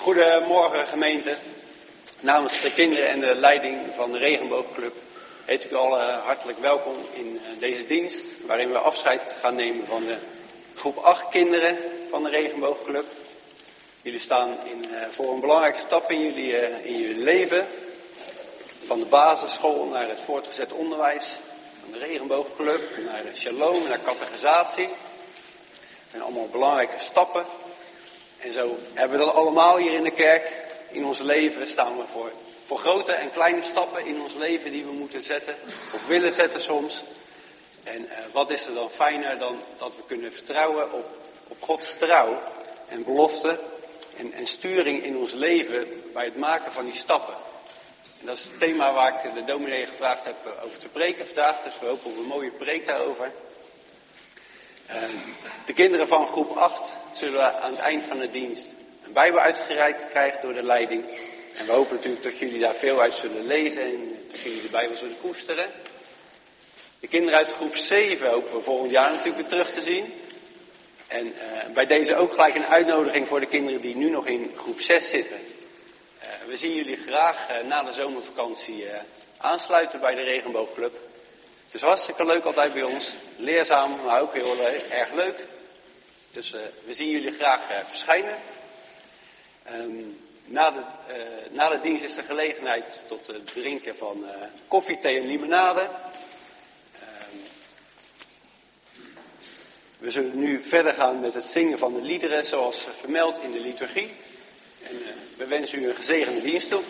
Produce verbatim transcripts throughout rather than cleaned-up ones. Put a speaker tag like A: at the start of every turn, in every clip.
A: Goedemorgen gemeente. Namens de kinderen en de leiding van de Regenboogclub heet ik u allen hartelijk welkom in deze dienst, waarin we afscheid gaan nemen van de groep acht kinderen van de Regenboogclub. Jullie staan in, voor een belangrijke stap in jullie, in jullie leven, van de basisschool naar het voortgezet onderwijs, van de Regenboogclub naar Shalom, naar catechisatie. Dat zijn allemaal belangrijke stappen. En zo hebben we dat allemaal hier in de kerk. In ons leven staan we voor, voor grote en kleine stappen in ons leven die we moeten zetten. Of willen zetten soms. En uh, wat is er dan fijner dan dat we kunnen vertrouwen op, op Gods trouw en belofte en, en sturing in ons leven bij het maken van die stappen. En dat is het thema waar ik de dominee gevraagd heb over te preken vandaag. Dus we hopen op een mooie preek daarover. Uh, de kinderen van groep acht zullen we aan het eind van de dienst een Bijbel uitgereikt krijgen door de leiding. En we hopen natuurlijk dat jullie daar veel uit zullen lezen en dat jullie de Bijbel zullen koesteren. De kinderen uit groep zeven hopen we volgend jaar natuurlijk weer terug te zien. En uh, bij deze ook gelijk een uitnodiging voor de kinderen die nu nog in groep zes zitten. Uh, we zien jullie graag uh, na de zomervakantie uh, aansluiten bij de Regenboogclub. Het is hartstikke leuk altijd bij ons. Leerzaam, maar ook heel uh, erg leuk. Dus uh, we zien jullie graag uh, verschijnen. Um, na, de, uh, na de dienst is er gelegenheid tot het drinken van uh, koffie, thee en limonade. Um, we zullen nu verder gaan met het zingen van de liederen zoals vermeld in de liturgie. En uh, we wensen u een gezegende dienst toe.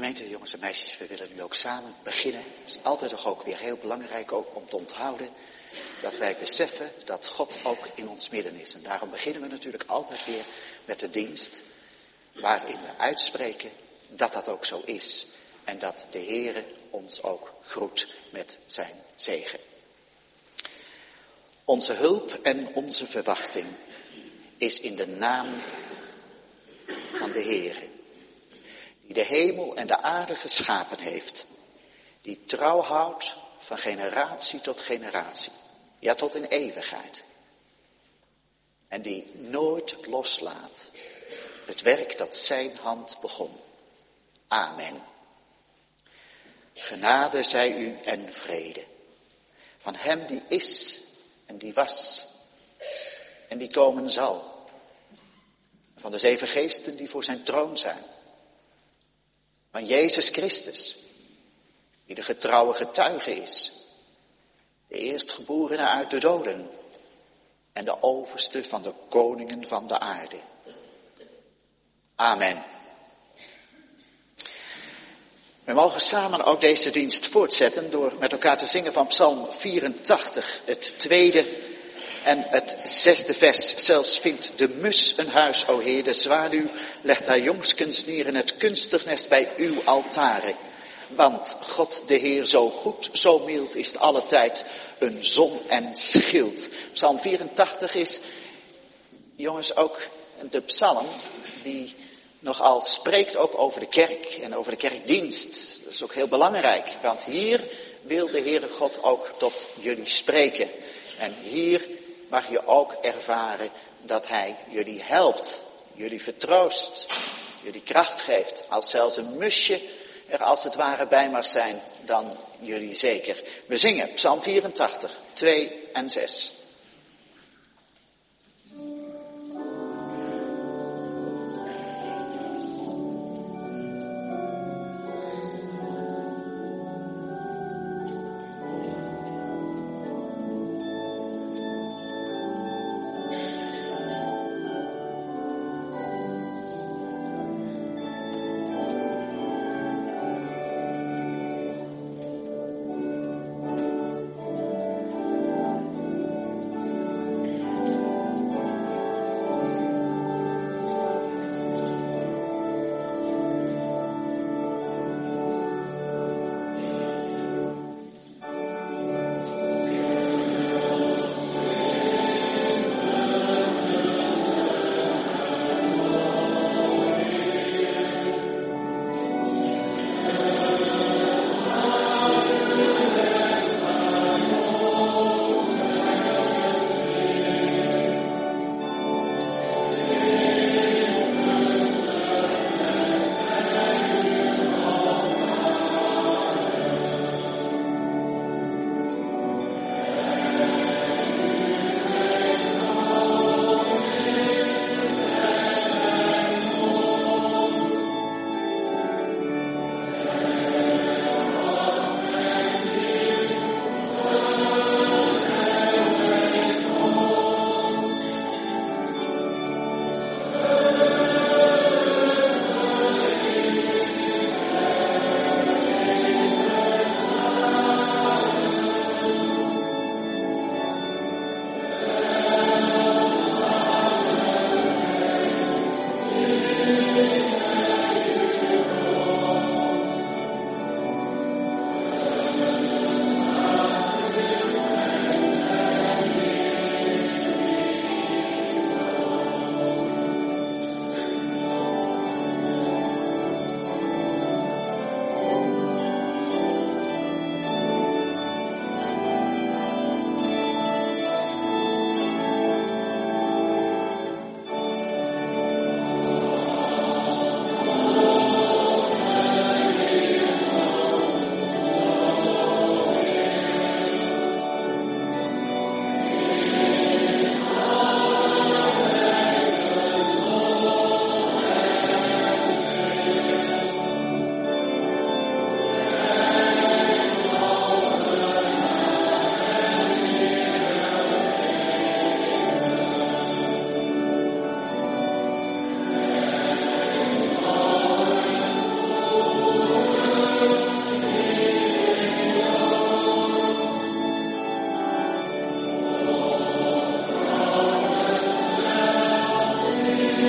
B: Gemeente, jongens en meisjes, we willen nu ook samen beginnen. Het is altijd toch ook weer heel belangrijk ook om te onthouden dat wij beseffen dat God ook in ons midden is. En daarom beginnen we natuurlijk altijd weer met de dienst waarin we uitspreken dat dat ook zo is. En dat de Heere ons ook groet met zijn zegen. Onze hulp en onze verwachting is in de naam van de Heere. Die de hemel en de aarde geschapen heeft. Die trouw houdt van generatie tot generatie. Ja, tot in eeuwigheid. En die nooit loslaat het werk dat zijn hand begon. Amen. Genade zij u en vrede. Van hem die is en die was en die komen zal. Van de zeven geesten die voor zijn troon zijn. Van Jezus Christus, die de getrouwe getuige is. De eerstgeborene uit de doden en de overste van de koningen van de aarde. Amen. We mogen samen ook deze dienst voortzetten door met elkaar te zingen van Psalm vierentachtig, het tweede en het zesde vers. Zelfs vindt de mus een huis, o Heer, de zwaluw legt haar jongskens neer in het kunstig nest bij uw altaren. Want God de Heer zo goed, zo mild is alle tijd een zon en schild. Psalm vierentachtig is, jongens, ook de psalm die nogal spreekt ook over de kerk en over de kerkdienst. Dat is ook heel belangrijk, want hier wil de Heere God ook tot jullie spreken. En hier mag je ook ervaren dat hij jullie helpt, jullie vertroost, jullie kracht geeft. Als zelfs een musje er als het ware bij mag zijn, dan jullie zeker. We zingen Psalm vierentachtig, twee en zes.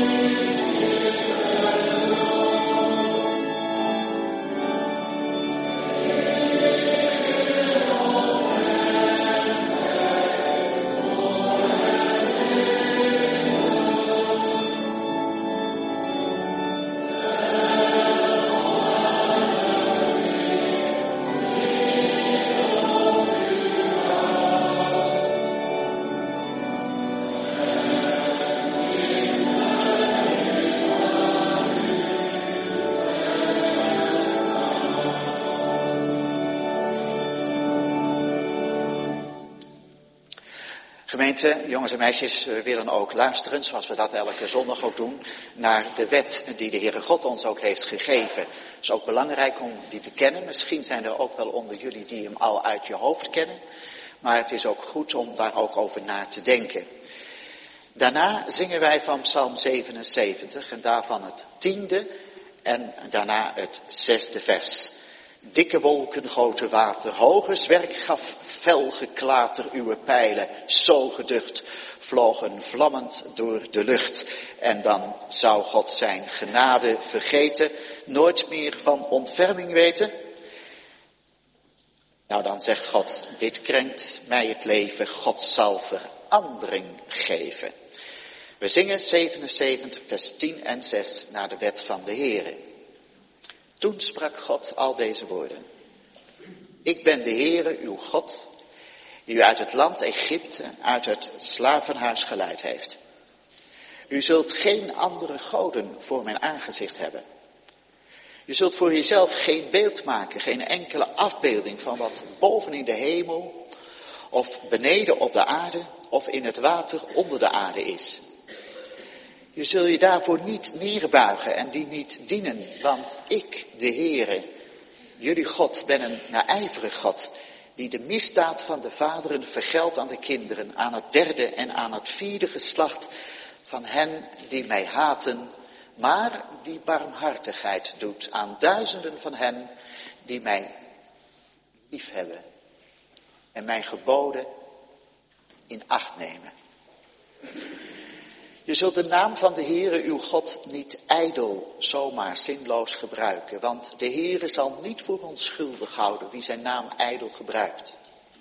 B: Gemeente, jongens en meisjes, we willen ook luisteren, zoals we dat elke zondag ook doen, naar de wet die de Heere God ons ook heeft gegeven. Het is ook belangrijk om die te kennen. Misschien zijn er ook wel onder jullie die hem al uit je hoofd kennen. Maar het is ook goed om daar ook over na te denken. Daarna zingen wij van Psalm zevenenzeventig en daarvan het tiende en daarna het zesde vers. Dikke wolken goten water, hoge zwerk gaf fel geklater, uw pijlen, zo geducht, vlogen vlammend door de lucht. En dan zou God zijn genade vergeten, nooit meer van ontferming weten. Nou, dan zegt God, dit krenkt mij het leven, God zal verandering geven. We zingen zevenenzeventig vers tien en zes naar de wet van de Heere. Toen sprak God al deze woorden. Ik ben de Heere, uw God, die u uit het land Egypte, uit het slavenhuis geleid heeft. U zult geen andere goden voor mijn aangezicht hebben. Je zult voor jezelf geen beeld maken, geen enkele afbeelding van wat boven in de hemel, of beneden op de aarde, of in het water onder de aarde is. Je zult je daarvoor niet neerbuigen en die niet dienen, want ik, de Heere, jullie God, ben een naijverig God, die de misdaad van de vaderen vergeldt aan de kinderen, aan het derde en aan het vierde geslacht van hen die mij haten, maar die barmhartigheid doet aan duizenden van hen die mij liefhebben en mijn geboden in acht nemen. Je zult de naam van de Heere uw God niet ijdel, zomaar zinloos gebruiken, want de Heere zal niet voor onschuldig houden wie zijn naam ijdel gebruikt.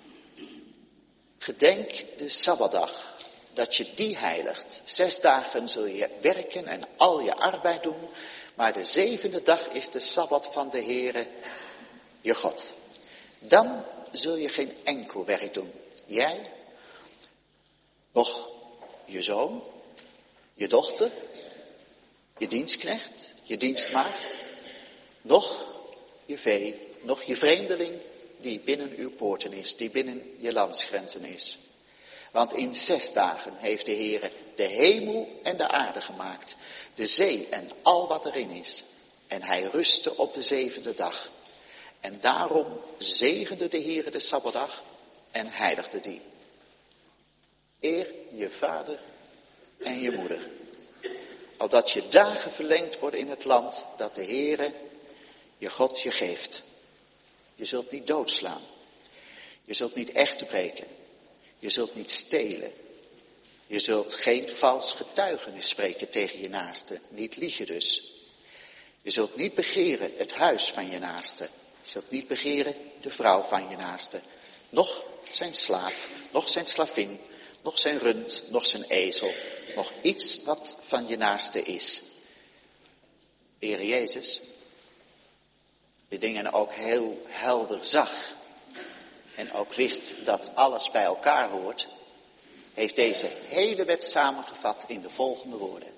B: Gedenk de Sabbatdag, dat je die heiligt. Zes dagen zul je werken en al je arbeid doen, maar de zevende dag is de Sabbat van de Heere, je God. Dan zul je geen enkel werk doen. Jij, noch je zoon, je dochter, je dienstknecht, je dienstmaagd, noch je vee, noch je vreemdeling die binnen uw poorten is, die binnen je landsgrenzen is. Want in zes dagen heeft de Heere de hemel en de aarde gemaakt, de zee en al wat erin is. En hij rustte op de zevende dag. En daarom zegende de Heere de Sabbatdag en heiligde die. Eer je vader en je moeder, opdat je dagen verlengd worden in het land dat de Heere, je God, je geeft. Je zult niet doodslaan, je zult niet echt breken, je zult niet stelen, je zult geen vals getuigenis spreken tegen je naaste, niet liegen dus. Je zult niet begeren het huis van je naaste, je zult niet begeren de vrouw van je naaste, noch zijn slaaf, noch zijn slavin, nog zijn rund, nog zijn ezel, nog iets wat van je naaste is. Heer Jezus, die dingen ook heel helder zag en ook wist dat alles bij elkaar hoort, heeft deze hele wet samengevat in de volgende woorden.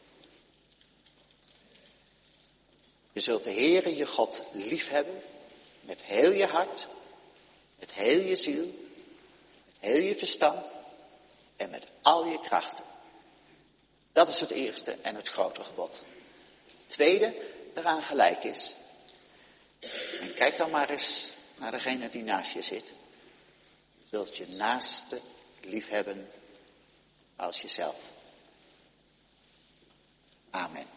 B: Je zult de Heere je God liefhebben met heel je hart, met heel je ziel, met heel je verstand en met al je krachten. Dat is het eerste en het grote gebod. Het tweede eraan gelijk is. En kijk dan maar eens naar degene die naast je zit. Je zult je naaste liefhebben als jezelf. Amen.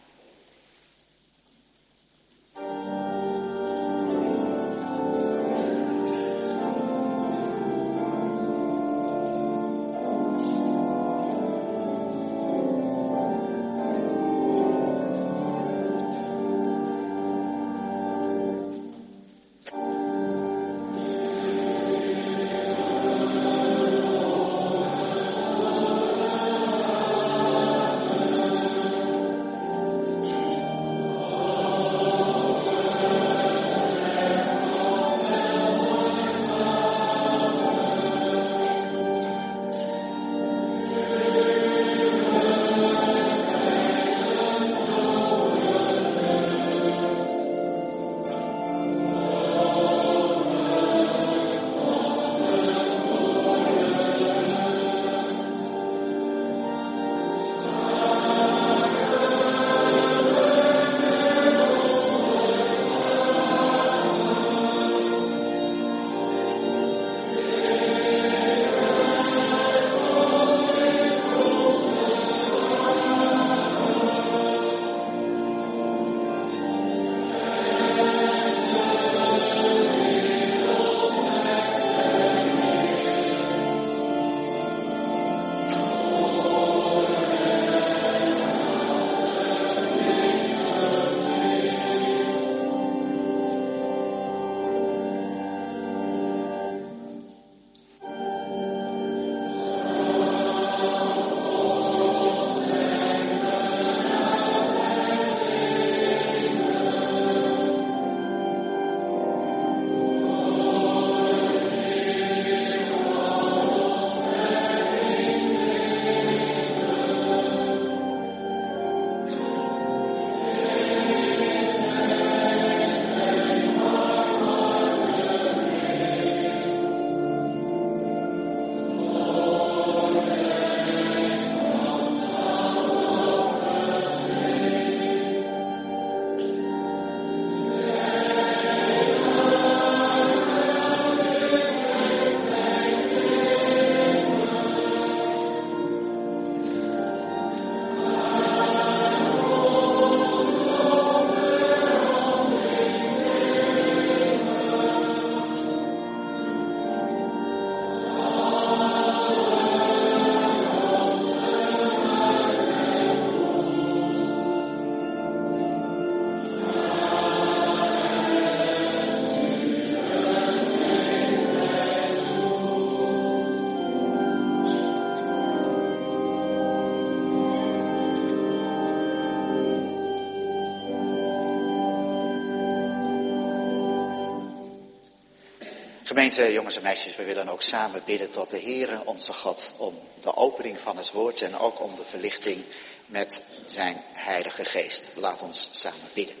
B: Gemeente, jongens en meisjes, we willen ook samen bidden tot de Heere, onze God, om de opening van het woord en ook om de verlichting met zijn Heilige Geest. Laat ons samen bidden.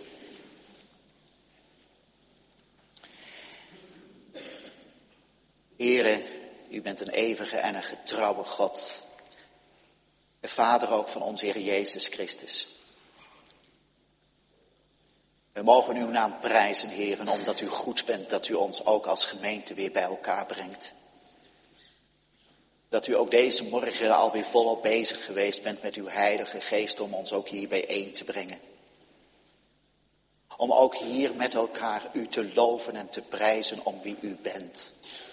B: Heere, u bent een eeuwige en een getrouwe God, de Vader ook van onze Heer Jezus Christus. We mogen uw naam prijzen, Heeren, omdat u goed bent, dat u ons ook als gemeente weer bij elkaar brengt. Dat u ook deze morgen alweer volop bezig geweest bent met uw Heilige Geest om ons ook hier bijeen te brengen. Om ook hier met elkaar u te loven en te prijzen om wie u bent.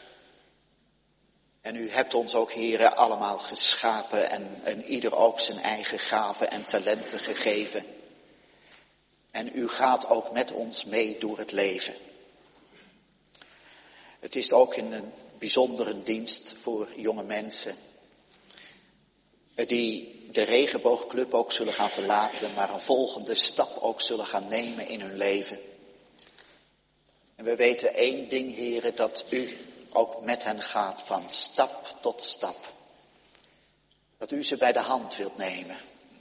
B: En u hebt ons ook, Heeren, allemaal geschapen en, en ieder ook zijn eigen gaven en talenten gegeven. En u gaat ook met ons mee door het leven. Het is ook een bijzondere dienst voor jonge mensen. Die de regenboogclub ook zullen gaan verlaten, maar een volgende stap ook zullen gaan nemen in hun leven. En we weten één ding, Heere, dat u ook met hen gaat van stap tot stap. Dat u ze bij de hand wilt nemen.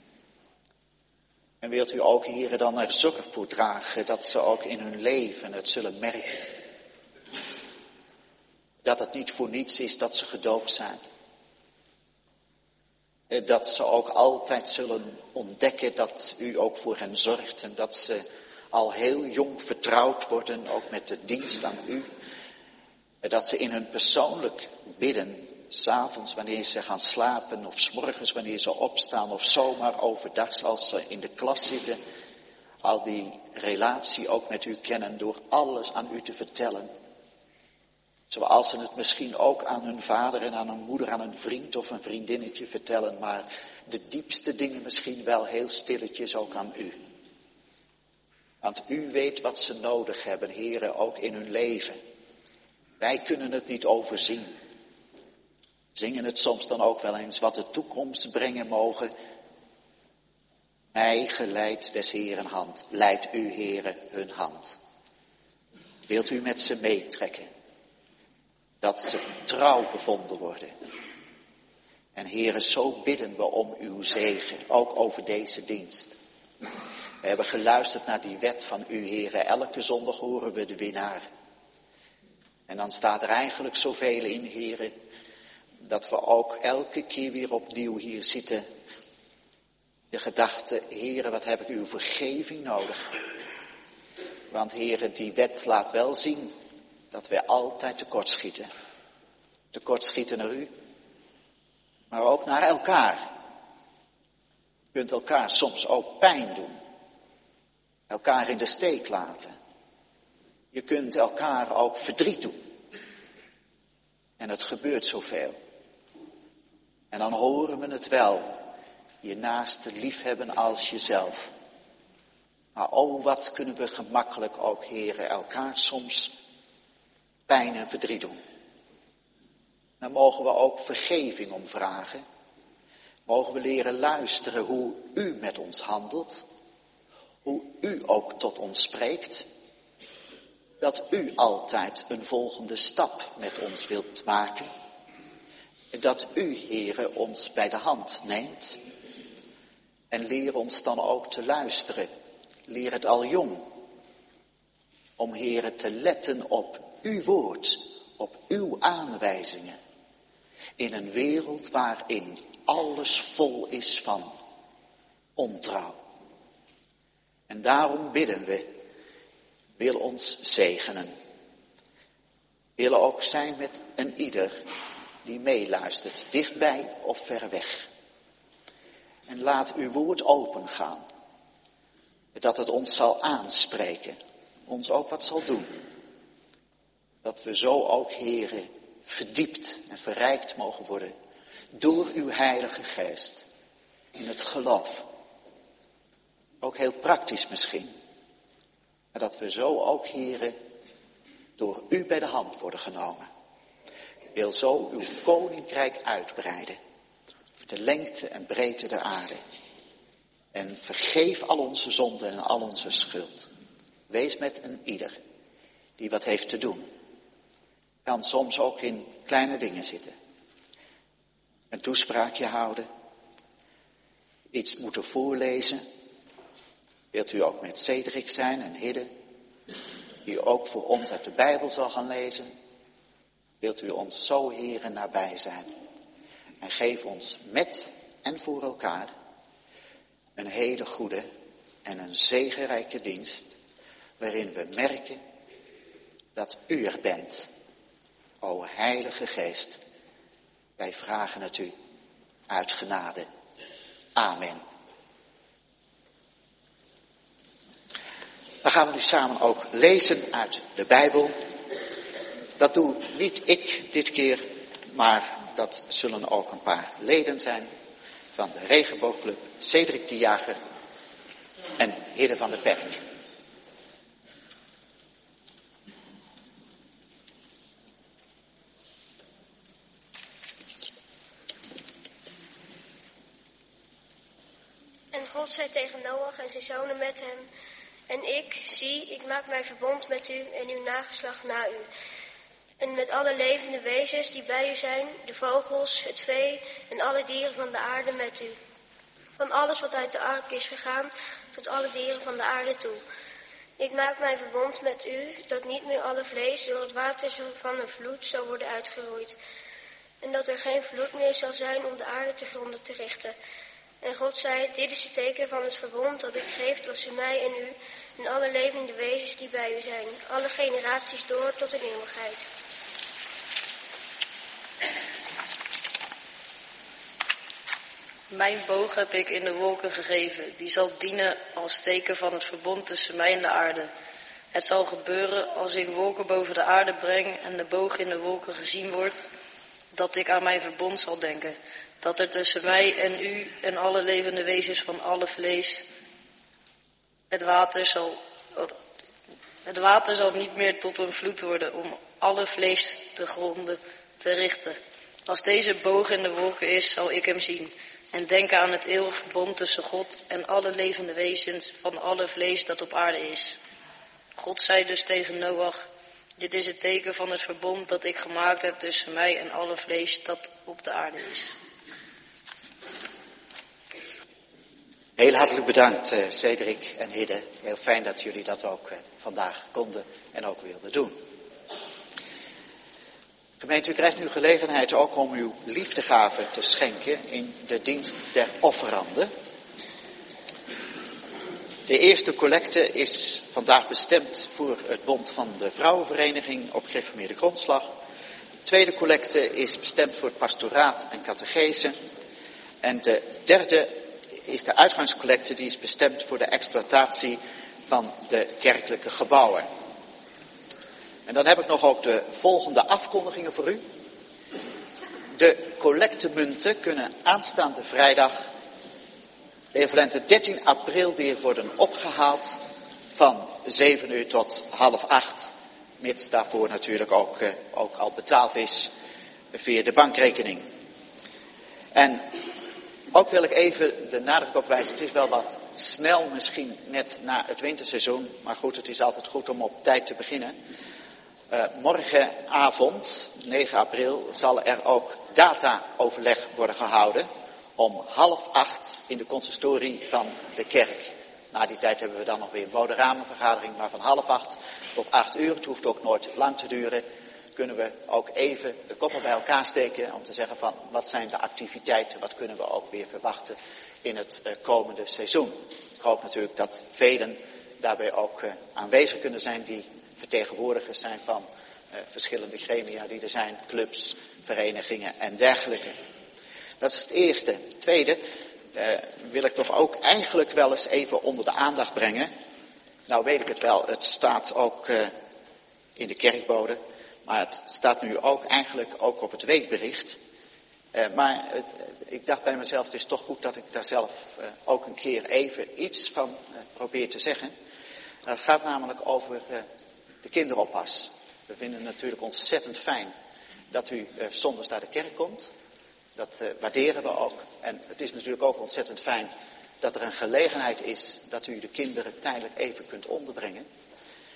B: En wilt u ook, Heere, dan er zorg voor dragen dat ze ook in hun leven het zullen merken. Dat het niet voor niets is dat ze gedoopt zijn. Dat ze ook altijd zullen ontdekken dat u ook voor hen zorgt. En dat ze al heel jong vertrouwd worden, ook met de dienst aan u. Dat ze in hun persoonlijk bidden, 's avonds wanneer ze gaan slapen, of 's morgens wanneer ze opstaan, of zomaar overdag als ze in de klas zitten, al die relatie ook met u kennen door alles aan u te vertellen. Zoals ze het misschien ook aan hun vader en aan hun moeder, aan een vriend of een vriendinnetje vertellen, maar de diepste dingen misschien wel heel stilletjes ook aan u. Want u weet wat ze nodig hebben, Heere, ook in hun leven. Wij kunnen het niet overzien. Zingen het soms dan ook wel eens wat de toekomst brengen mogen. Mij geleidt des Heeren hand, leidt u, Heere, hun hand. Wilt u met ze meetrekken, dat ze trouw bevonden worden. En Heere, zo bidden we om uw zegen, ook over deze dienst. We hebben geluisterd naar die wet van u, Heere, elke zondag horen we de winnaar. En dan staat er eigenlijk zoveel in, Heere, dat we ook elke keer weer opnieuw hier zitten. De gedachte, Heere, wat heb ik uw vergeving nodig. Want Heere, die wet laat wel zien dat wij altijd tekortschieten. Tekortschieten naar u, maar ook naar elkaar. Je kunt elkaar soms ook pijn doen. Elkaar in de steek laten. Je kunt elkaar ook verdriet doen. En het gebeurt zoveel. En dan horen we het wel. Je naaste liefhebben als jezelf. Maar oh, wat kunnen we gemakkelijk ook, Heere, elkaar soms pijn en verdriet doen. Dan mogen we ook vergeving om vragen. Mogen we leren luisteren hoe u met ons handelt. Hoe u ook tot ons spreekt. Dat u altijd een volgende stap met ons wilt maken. Dat u, Heere, ons bij de hand neemt. En leer ons dan ook te luisteren. Leer het al jong. Om, Heere, te letten op uw woord. Op uw aanwijzingen. In een wereld waarin alles vol is van ontrouw. En daarom bidden we. Wil ons zegenen. Willen ook zijn met een ieder die meeluistert, dichtbij of ver weg. En laat uw woord opengaan. Dat het ons zal aanspreken. Ons ook wat zal doen. Dat we zo ook, Heere, verdiept en verrijkt mogen worden. Door uw Heilige Geest. In het geloof. Ook heel praktisch misschien. Maar dat we zo ook, Heere, door u bij de hand worden genomen. Wil zo uw koninkrijk uitbreiden. Voor de lengte en breedte der aarde. En vergeef al onze zonden en al onze schuld. Wees met een ieder die wat heeft te doen. kan soms ook in kleine dingen zitten. Een toespraakje houden, iets moeten voorlezen. Wilt u ook met Cedric zijn en Hidde, die ook voor ons uit de Bijbel zal gaan lezen? Wilt u ons zo, Heere, nabij zijn? En geef ons met en voor elkaar een hele goede en een zegenrijke dienst, waarin we merken dat u er bent. O Heilige Geest, wij vragen het u uit genade. Amen. Dan gaan we nu samen ook lezen uit de Bijbel. Dat doe niet ik dit keer, maar dat zullen ook een paar leden zijn van de Regenboogclub, Cedric de Jager en Hidde van der Perk.
C: En God zei tegen Noach en zijn zonen met hem: En ik, zie, ik maak mijn verbond met u en uw nageslacht na u. En met alle levende wezens die bij u zijn, de vogels, het vee en alle dieren van de aarde met u. Van alles wat uit de ark is gegaan, tot alle dieren van de aarde toe. Ik maak mijn verbond met u, dat niet meer alle vlees door het water van een vloed zal worden uitgeroeid. En dat er geen vloed meer zal zijn om de aarde te gronden te richten. En God zei: Dit is het teken van het verbond dat ik geef tussen mij en u en alle levende wezens die bij u zijn, alle generaties door tot in eeuwigheid.
D: Mijn boog heb ik in de wolken gegeven, die zal dienen als teken van het verbond tussen mij en de aarde. Het zal gebeuren als ik wolken boven de aarde breng en de boog in de wolken gezien wordt, dat ik aan mijn verbond zal denken. Dat er tussen mij en u en alle levende wezens van alle vlees het water zal, het water zal niet meer tot een vloed worden om alle vlees te gronden te richten. Als deze boog in de wolken is, zal ik hem zien en denken aan het eeuwige verbond tussen God en alle levende wezens van alle vlees dat op aarde is. God zei dus tegen Noach: Dit is het teken van het verbond dat ik gemaakt heb tussen mij en alle vlees dat op de aarde is.
B: Heel hartelijk bedankt, uh, Cedric en Hidde. Heel fijn dat jullie dat ook uh, vandaag konden en ook wilden doen. Gemeente, u krijgt nu gelegenheid ook om uw liefdegave te schenken in de dienst der offeranden. De eerste collecte is vandaag bestemd voor het Bond van de Vrouwenvereniging op Gereformeerde Grondslag. De tweede collecte is bestemd voor het pastoraat en catechese. En de derde is de uitgangscollecte, die is bestemd voor de exploitatie van de kerkelijke gebouwen. En dan heb ik nog ook de volgende afkondigingen voor u. De collectemunten kunnen aanstaande vrijdag, de equivalente dertien april, weer worden opgehaald van zeven uur tot half acht. Mits daarvoor natuurlijk ook, uh, ook al betaald is via de bankrekening. En ook wil ik even de nadruk op wijzen, het is wel wat snel misschien net na het winterseizoen, maar goed, het is altijd goed om op tijd te beginnen. Uh, morgenavond, negen april, zal er ook data-overleg worden gehouden om half acht in de consistorie van de kerk. Na die tijd hebben we dan nog weer een moderamenvergadering, maar van half acht tot acht uur, het hoeft ook nooit lang te duren, kunnen we ook even de koppen bij elkaar steken om te zeggen van wat zijn de activiteiten, wat kunnen we ook weer verwachten in het uh, komende seizoen. Ik hoop natuurlijk dat velen daarbij ook uh, aanwezig kunnen zijn die vertegenwoordigers zijn van uh, verschillende gremia die er zijn, clubs, verenigingen en dergelijke. Dat is het eerste. Het tweede uh, wil ik toch ook eigenlijk wel eens even onder de aandacht brengen. Nou weet ik het wel, het staat ook uh, in de kerkbode, maar het staat nu ook eigenlijk ook op het weekbericht. Uh, maar het, ik dacht bij mezelf, het is toch goed dat ik daar zelf uh, ook een keer even iets van uh, probeer te zeggen. Uh, het gaat namelijk over uh, de kinderoppas. We vinden het natuurlijk ontzettend fijn dat u uh, zondags naar de kerk komt. Dat uh, waarderen we ook. En het is natuurlijk ook ontzettend fijn dat er een gelegenheid is dat u de kinderen tijdelijk even kunt onderbrengen.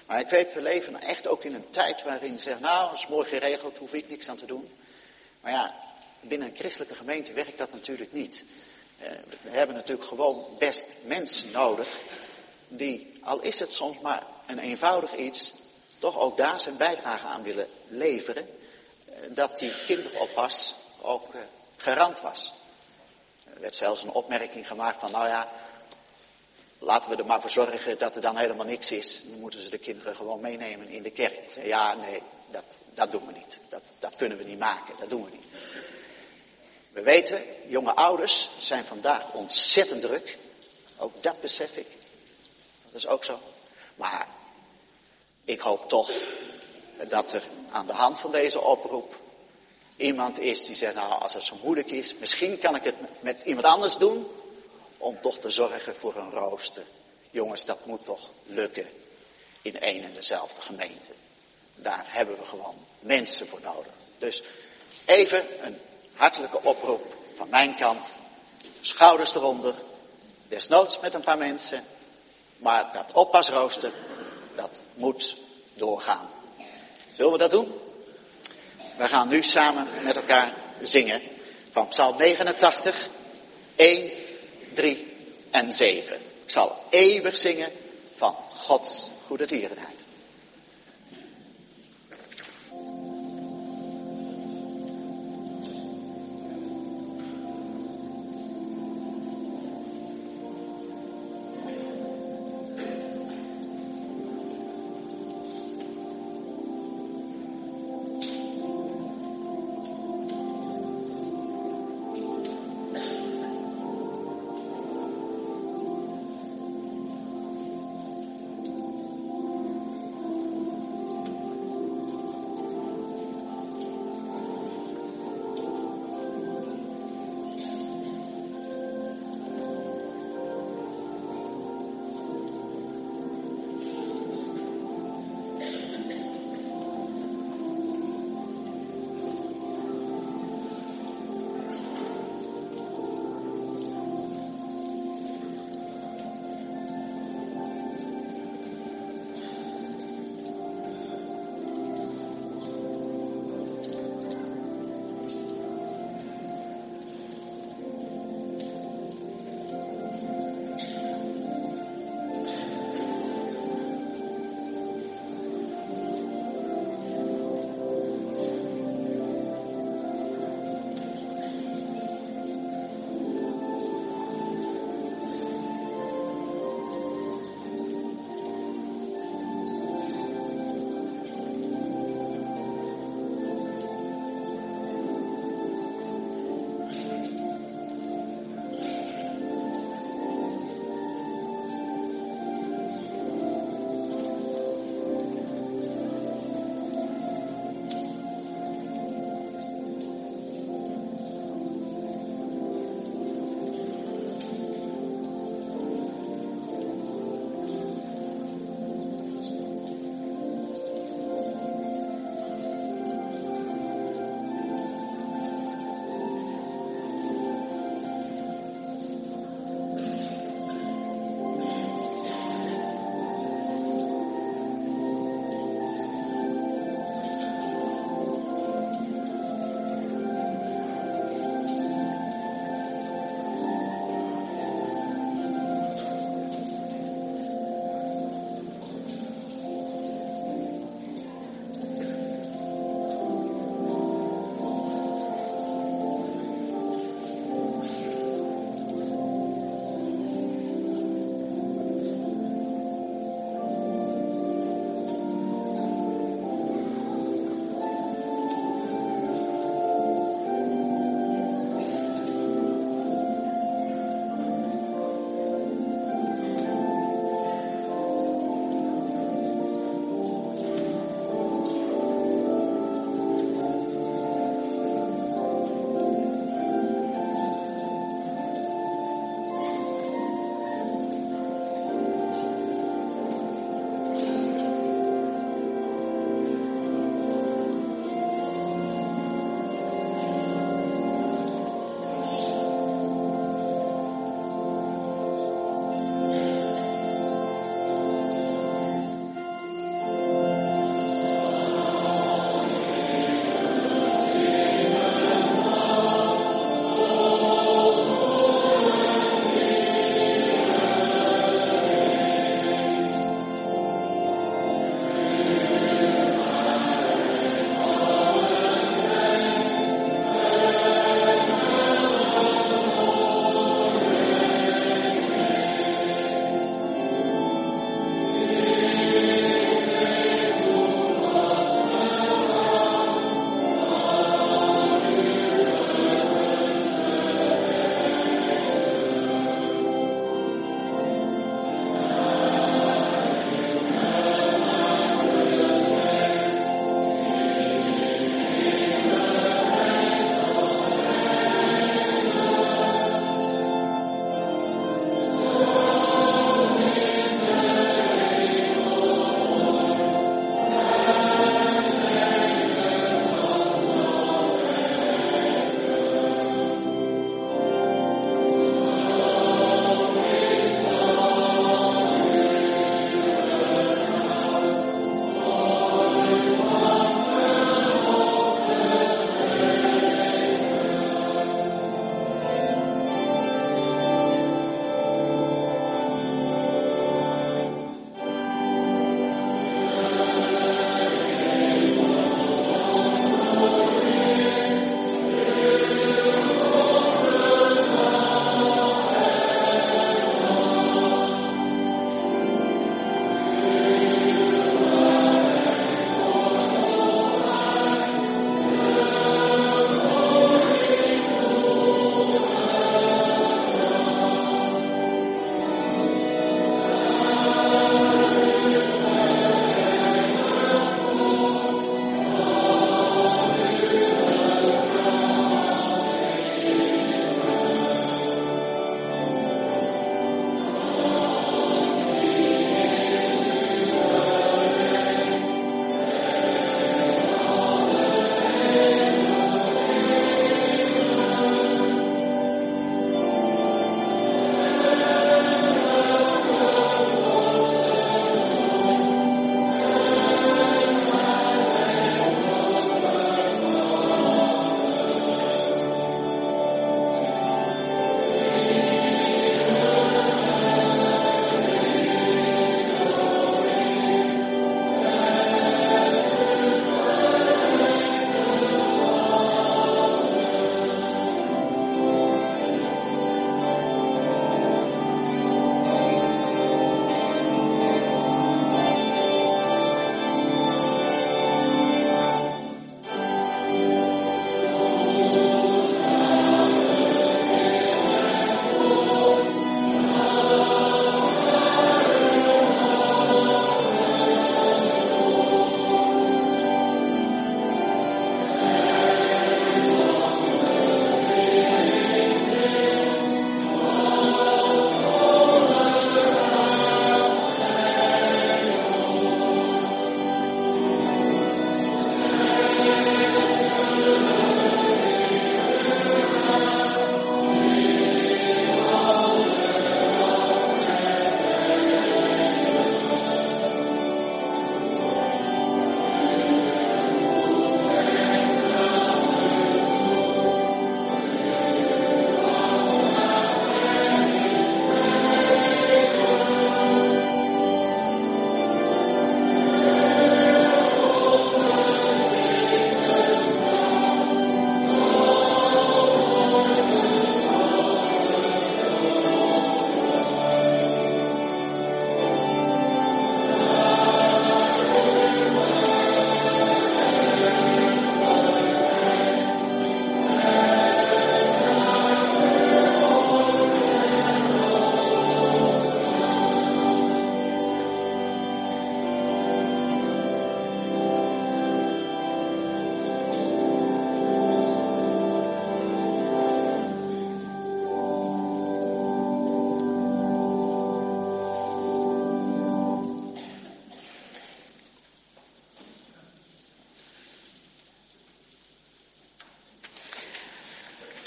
B: Maar ik weet, we leven echt ook in een tijd waarin je zegt, nou, dat is mooi geregeld, hoef ik niks aan te doen. Maar ja, binnen een christelijke gemeente werkt dat natuurlijk niet. Uh, we hebben natuurlijk gewoon best mensen nodig die, al is het soms maar een eenvoudig iets, toch ook daar zijn bijdrage aan willen leveren. Uh, dat die kinderoppas ook uh, garant was. Er werd zelfs een opmerking gemaakt van, nou ja, laten we er maar voor zorgen dat er dan helemaal niks is. Dan moeten ze de kinderen gewoon meenemen in de kerk. Zei, ja, nee, dat, dat doen we niet. Dat, dat kunnen we niet maken, dat doen we niet. We weten, jonge ouders zijn vandaag ontzettend druk. Ook dat besef ik. Dat is ook zo. Maar ik hoop toch dat er aan de hand van deze oproep iemand is die zegt, nou, als het zo moeilijk is, misschien kan ik het met iemand anders doen, om toch te zorgen voor een rooster. Jongens, dat moet toch lukken in één en dezelfde gemeente. Daar hebben we gewoon mensen voor nodig. Dus even een hartelijke oproep van mijn kant. Schouders eronder. Desnoods met een paar mensen. Maar dat oppasrooster, dat moet doorgaan. Zullen we dat doen? We gaan nu samen met elkaar zingen van Psalm negenentachtig, één, drie en zeven. Ik zal eeuwig zingen van Gods goede tierenheid.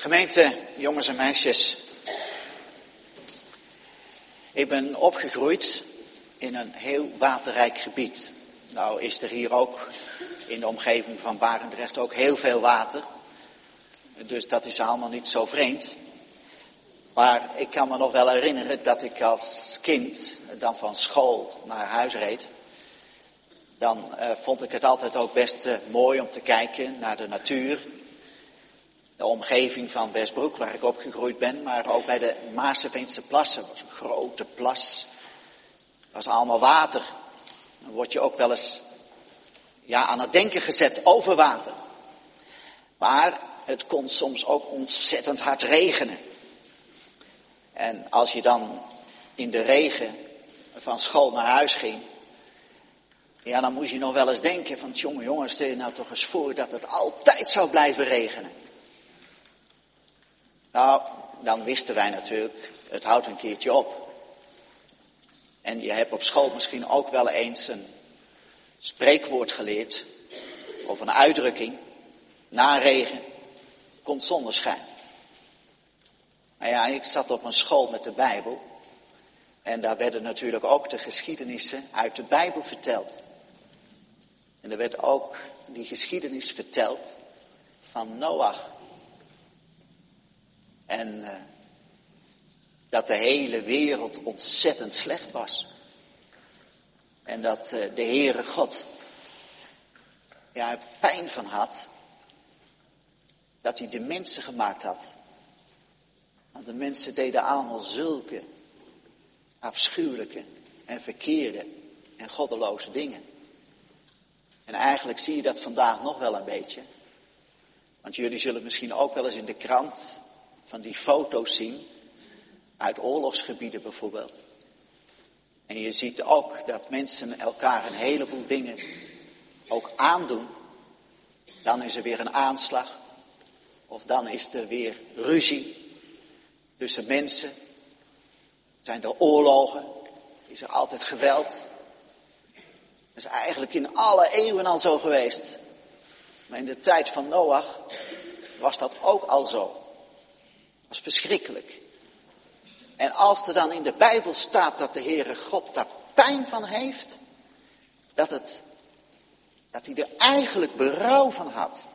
B: Gemeente, jongens en meisjes. Ik ben opgegroeid in een heel waterrijk gebied. Nou is er hier ook in de omgeving van Barendrecht ook heel veel water. Dus dat is allemaal niet zo vreemd. Maar ik kan me nog wel herinneren dat ik als kind dan van school naar huis reed. Dan uh, vond ik het altijd ook best uh, mooi om te kijken naar de natuur. De omgeving van Westbroek, waar ik opgegroeid ben, maar ook bij de Maarseveense plassen. Dat was een grote plas. Dat was allemaal water. Dan word je ook wel eens ja, aan het denken gezet over water. Maar het kon soms ook ontzettend hard regenen. En als je dan in de regen van school naar huis ging, ja, dan moest je nog wel eens denken van, jongen, jongen, stel je nou toch eens voor dat het altijd zou blijven regenen. Nou, dan wisten wij natuurlijk, het houdt een keertje op. En je hebt op school misschien ook wel eens een spreekwoord geleerd, of een uitdrukking, na regen komt zonneschijn. Nou ja, ik zat op een school met de Bijbel. En daar werden natuurlijk ook de geschiedenissen uit de Bijbel verteld. En er werd ook die geschiedenis verteld van Noach. En uh, dat de hele wereld ontzettend slecht was. En dat uh, de Heere God ja, er pijn van had. Dat hij de mensen gemaakt had. Want de mensen deden allemaal zulke afschuwelijke en verkeerde en goddeloze dingen. En eigenlijk zie je dat vandaag nog wel een beetje. Want jullie zullen misschien ook wel eens in de krant van die foto's zien. Uit oorlogsgebieden bijvoorbeeld. En je ziet ook dat mensen elkaar een heleboel dingen ook aandoen. Dan is er weer een aanslag. Of dan is er weer ruzie tussen mensen. Zijn er oorlogen. Is er altijd geweld. Dat is eigenlijk in alle eeuwen al zo geweest. Maar in de tijd van Noach was dat ook al zo. Dat was verschrikkelijk. En als er dan in de Bijbel staat dat de Heere God daar pijn van heeft. Dat, het, dat hij er eigenlijk berouw van had.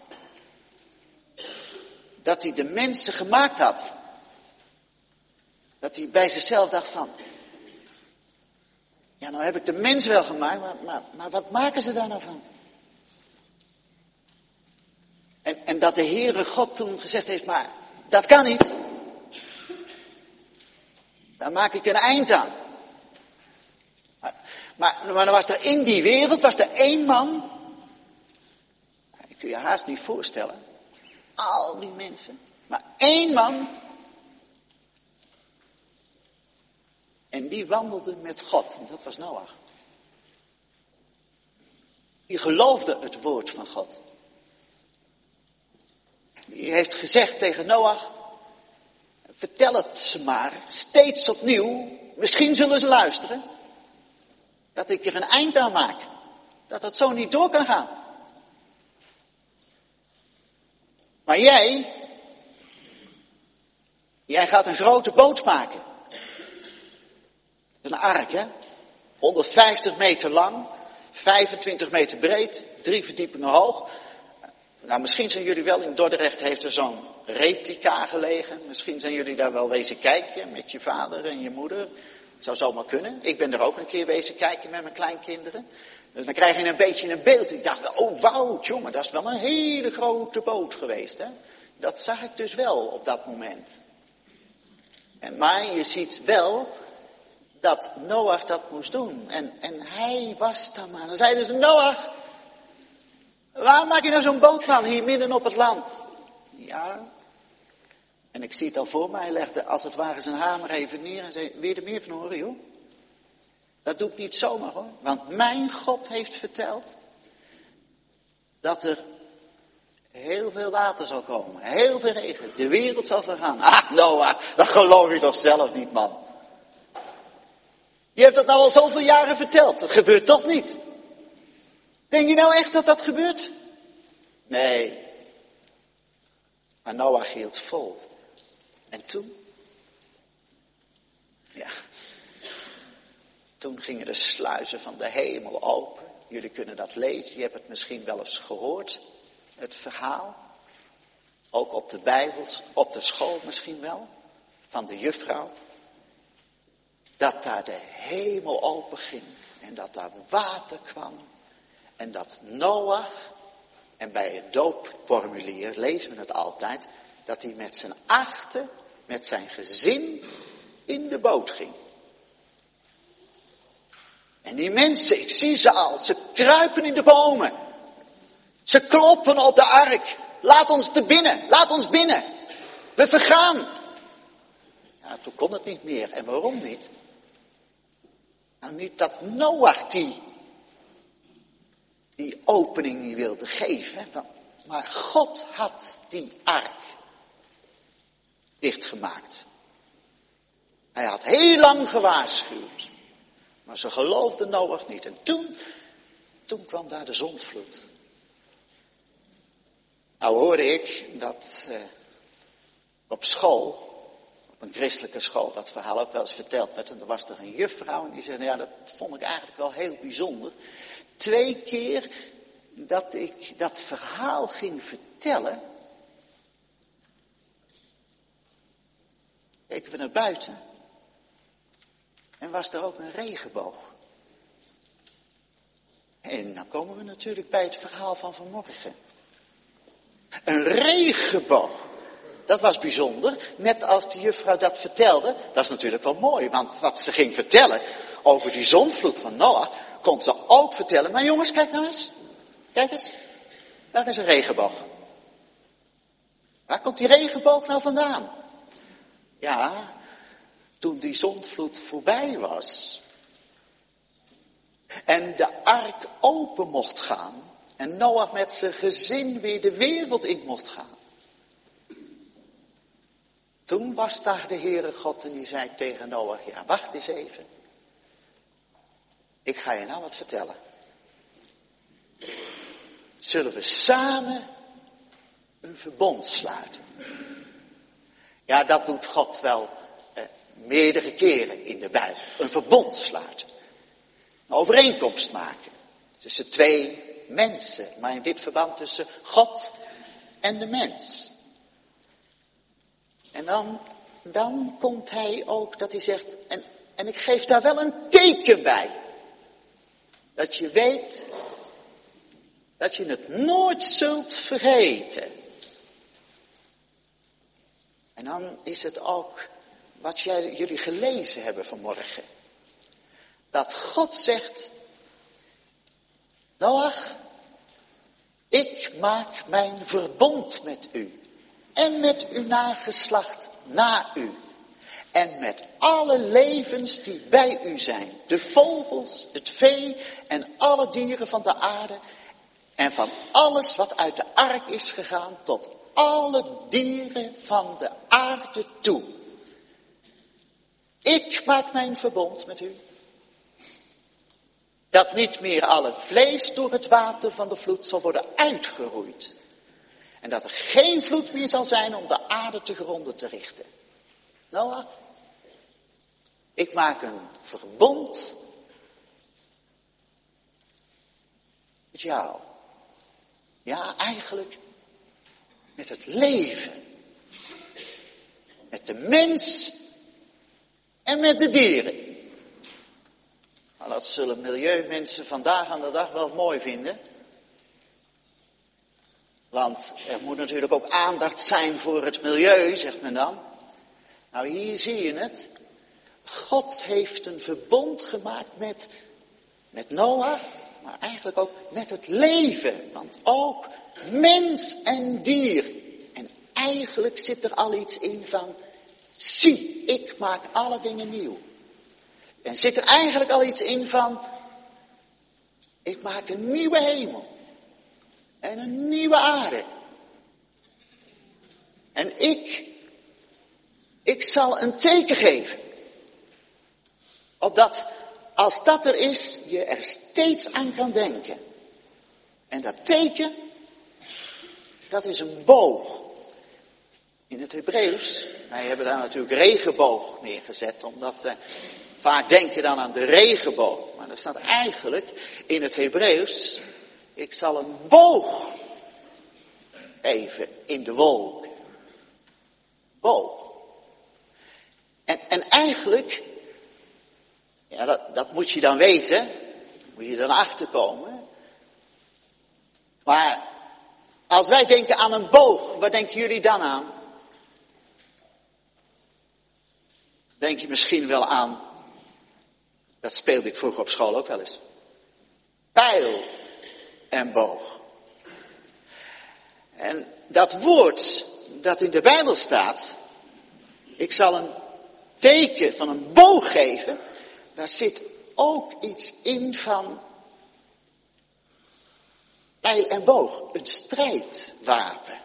B: Dat hij de mensen gemaakt had. Dat hij bij zichzelf dacht van. Ja, nou heb ik de mens wel gemaakt, maar, maar, maar wat maken ze daar nou van? En, en dat de Heere God toen gezegd heeft, maar dat kan niet. Daar maak ik een eind aan. Maar, maar, maar dan was er in die wereld, was er één man. Ik kun je haast niet voorstellen. Al die mensen. Maar één man. En die wandelde met God. En dat was Noach. Die geloofde het woord van God. Die heeft gezegd tegen Noach. Vertel het ze maar. Steeds opnieuw. Misschien zullen ze luisteren. Dat ik er een eind aan maak. Dat het zo niet door kan gaan. Maar jij. Jij gaat een grote boot maken. Een ark, hè? honderdvijftig meter lang, vijfentwintig meter breed, drie verdiepingen hoog. Nou, misschien zijn jullie wel in Dordrecht, heeft er zo'n replica gelegen. Misschien zijn jullie daar wel wezen kijken met je vader en je moeder. Het zou zomaar kunnen. Ik ben er ook een keer wezen kijken met mijn kleinkinderen. Dus dan krijg je een beetje een beeld. Ik dacht, oh wauw, jongen, dat is wel een hele grote boot geweest, hè? Dat zag ik dus wel op dat moment. En, maar je ziet wel dat Noach dat moest doen. En, en hij was daar maar. Dan zeiden ze, Noach, waarom maak je nou zo'n bootman hier midden op het land? Ja. En ik zie het al voor mij. Hij legde als het ware zijn hamer even neer en zei, wil je er meer van horen, joh? Dat doe ik niet zomaar, hoor. Want mijn God heeft verteld dat er heel veel water zal komen. Heel veel regen. De wereld zal vergaan. Ah, Noach, dat geloof je toch zelf niet, man. Je hebt dat nou al zoveel jaren verteld. Dat gebeurt toch niet? Denk je nou echt dat dat gebeurt? Nee. Maar Noach hield vol. En toen? Ja. Toen gingen de sluizen van de hemel open. Jullie kunnen dat lezen. Je hebt het misschien wel eens gehoord. Het verhaal. Ook op de Bijbel, op de school misschien wel. Van de juffrouw. Dat daar de hemel open ging. En dat daar water kwam. En dat Noach, en bij het doopformulier lezen we het altijd, dat hij met zijn achten, met zijn gezin in de boot ging. En die mensen, ik zie ze al, ze kruipen in de bomen. Ze kloppen op de ark. Laat ons er binnen, laat ons binnen. We vergaan. Ja, toen kon het niet meer. En waarom niet? Nou, niet dat Noach die, die opening niet wilde geven. Maar God had die ark dichtgemaakt. Hij had heel lang gewaarschuwd. Maar ze geloofden Noach niet. En toen, toen kwam daar de zondvloed. Nou hoorde ik dat eh, op school, op een christelijke school, dat verhaal ook wel eens verteld werd. En er was er een juffrouw en die zei, nou ja, dat vond ik eigenlijk wel heel bijzonder. Twee keer dat ik dat verhaal ging vertellen, keken we naar buiten en was er ook een regenboog. En dan komen we natuurlijk bij het verhaal van vanmorgen. Een regenboog. Dat was bijzonder. Net als de juffrouw dat vertelde. Dat is natuurlijk wel mooi. Want wat ze ging vertellen over die zondvloed van Noach, kon ze ook vertellen. Maar jongens, kijk nou eens. Kijk eens. Daar is een regenboog. Waar komt die regenboog nou vandaan? Ja, toen die zondvloed voorbij was. En de ark open mocht gaan. En Noach met zijn gezin weer de wereld in mocht gaan. Toen was daar de Heere God en die zei tegen Noach, ja wacht eens even. Ik ga je nou wat vertellen. Zullen we samen een verbond sluiten? Ja, dat doet God wel eh, meerdere keren in de Bijbel. Een verbond sluiten. Een overeenkomst maken. Tussen twee mensen, maar in dit verband tussen God en de mens. En dan, dan komt hij ook dat hij zegt, en, en ik geef daar wel een teken bij. Dat je weet dat je het nooit zult vergeten. En dan is het ook wat jij, jullie gelezen hebben vanmorgen. Dat God zegt, Noach, ik maak mijn verbond met u. En met uw nageslacht na u. En met alle levens die bij u zijn. De vogels, het vee en alle dieren van de aarde. En van alles wat uit de ark is gegaan tot alle dieren van de aarde toe. Ik maak mijn verbond met u. Dat niet meer alle vlees door het water van de vloed zal worden uitgeroeid. En dat er geen vloed meer zal zijn om de aarde te gronden te richten. Noach, ik maak een verbond met jou. Ja, eigenlijk met het leven. Met de mens en met de dieren. Nou, dat zullen milieumensen vandaag aan de dag wel mooi vinden. Want er moet natuurlijk ook aandacht zijn voor het milieu, zegt men dan. Nou, hier zie je het. God heeft een verbond gemaakt met, met Noach, maar eigenlijk ook met het leven. Want ook mens en dier. En eigenlijk zit er al iets in van, zie, ik maak alle dingen nieuw. En zit er eigenlijk al iets in van, ik maak een nieuwe hemel. En een nieuwe aarde. En ik, ik zal een teken geven. Opdat, als dat er is, je er steeds aan kan denken. En dat teken, dat is een boog. In het Hebreeuws, wij hebben daar natuurlijk regenboog neergezet, omdat we vaak denken dan aan de regenboog. Maar er staat eigenlijk in het Hebreeuws, ik zal een boog even in de wolken. Boog. En, en eigenlijk, ja, dat, dat moet je dan weten, moet je dan achterkomen. Maar als wij denken aan een boog, wat denken jullie dan aan? Denk je misschien wel aan, dat speelde ik vroeger op school ook wel eens. Pijl en boog. En dat woord dat in de Bijbel staat, ik zal een teken van een boog geven, daar zit ook iets in van pijl en boog, een strijdwapen.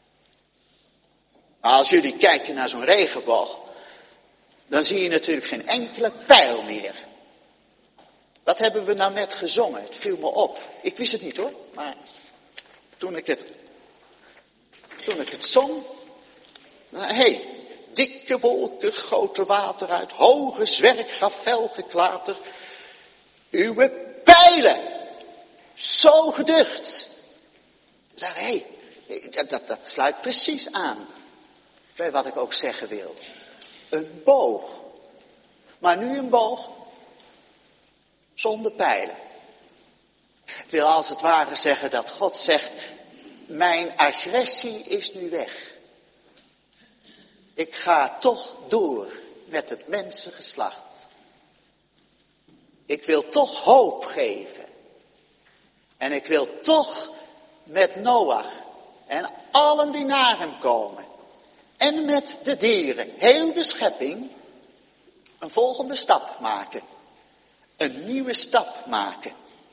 B: Maar als jullie kijken naar zo'n regenboog, dan zie je natuurlijk geen enkele pijl meer. Wat hebben we nou net gezongen? Het viel me op. Ik wist het niet hoor, maar toen ik het, toen ik het zong, hé, hey, dikke wolken goten water uit, hoge zwerk gaf fel geklater, uw pijlen, zo geducht. Hé, hey, dat, dat, dat sluit precies aan bij wat ik ook zeggen wil. Een boog. Maar nu een boog zonder pijlen. Ik wil als het ware zeggen dat God zegt, mijn agressie is nu weg. Ik ga toch door met het mensengeslacht. Ik wil toch hoop geven. En ik wil toch met Noach en allen die naar hem komen. En met de dieren, heel de schepping, een volgende stap maken. Een nieuwe stap maken.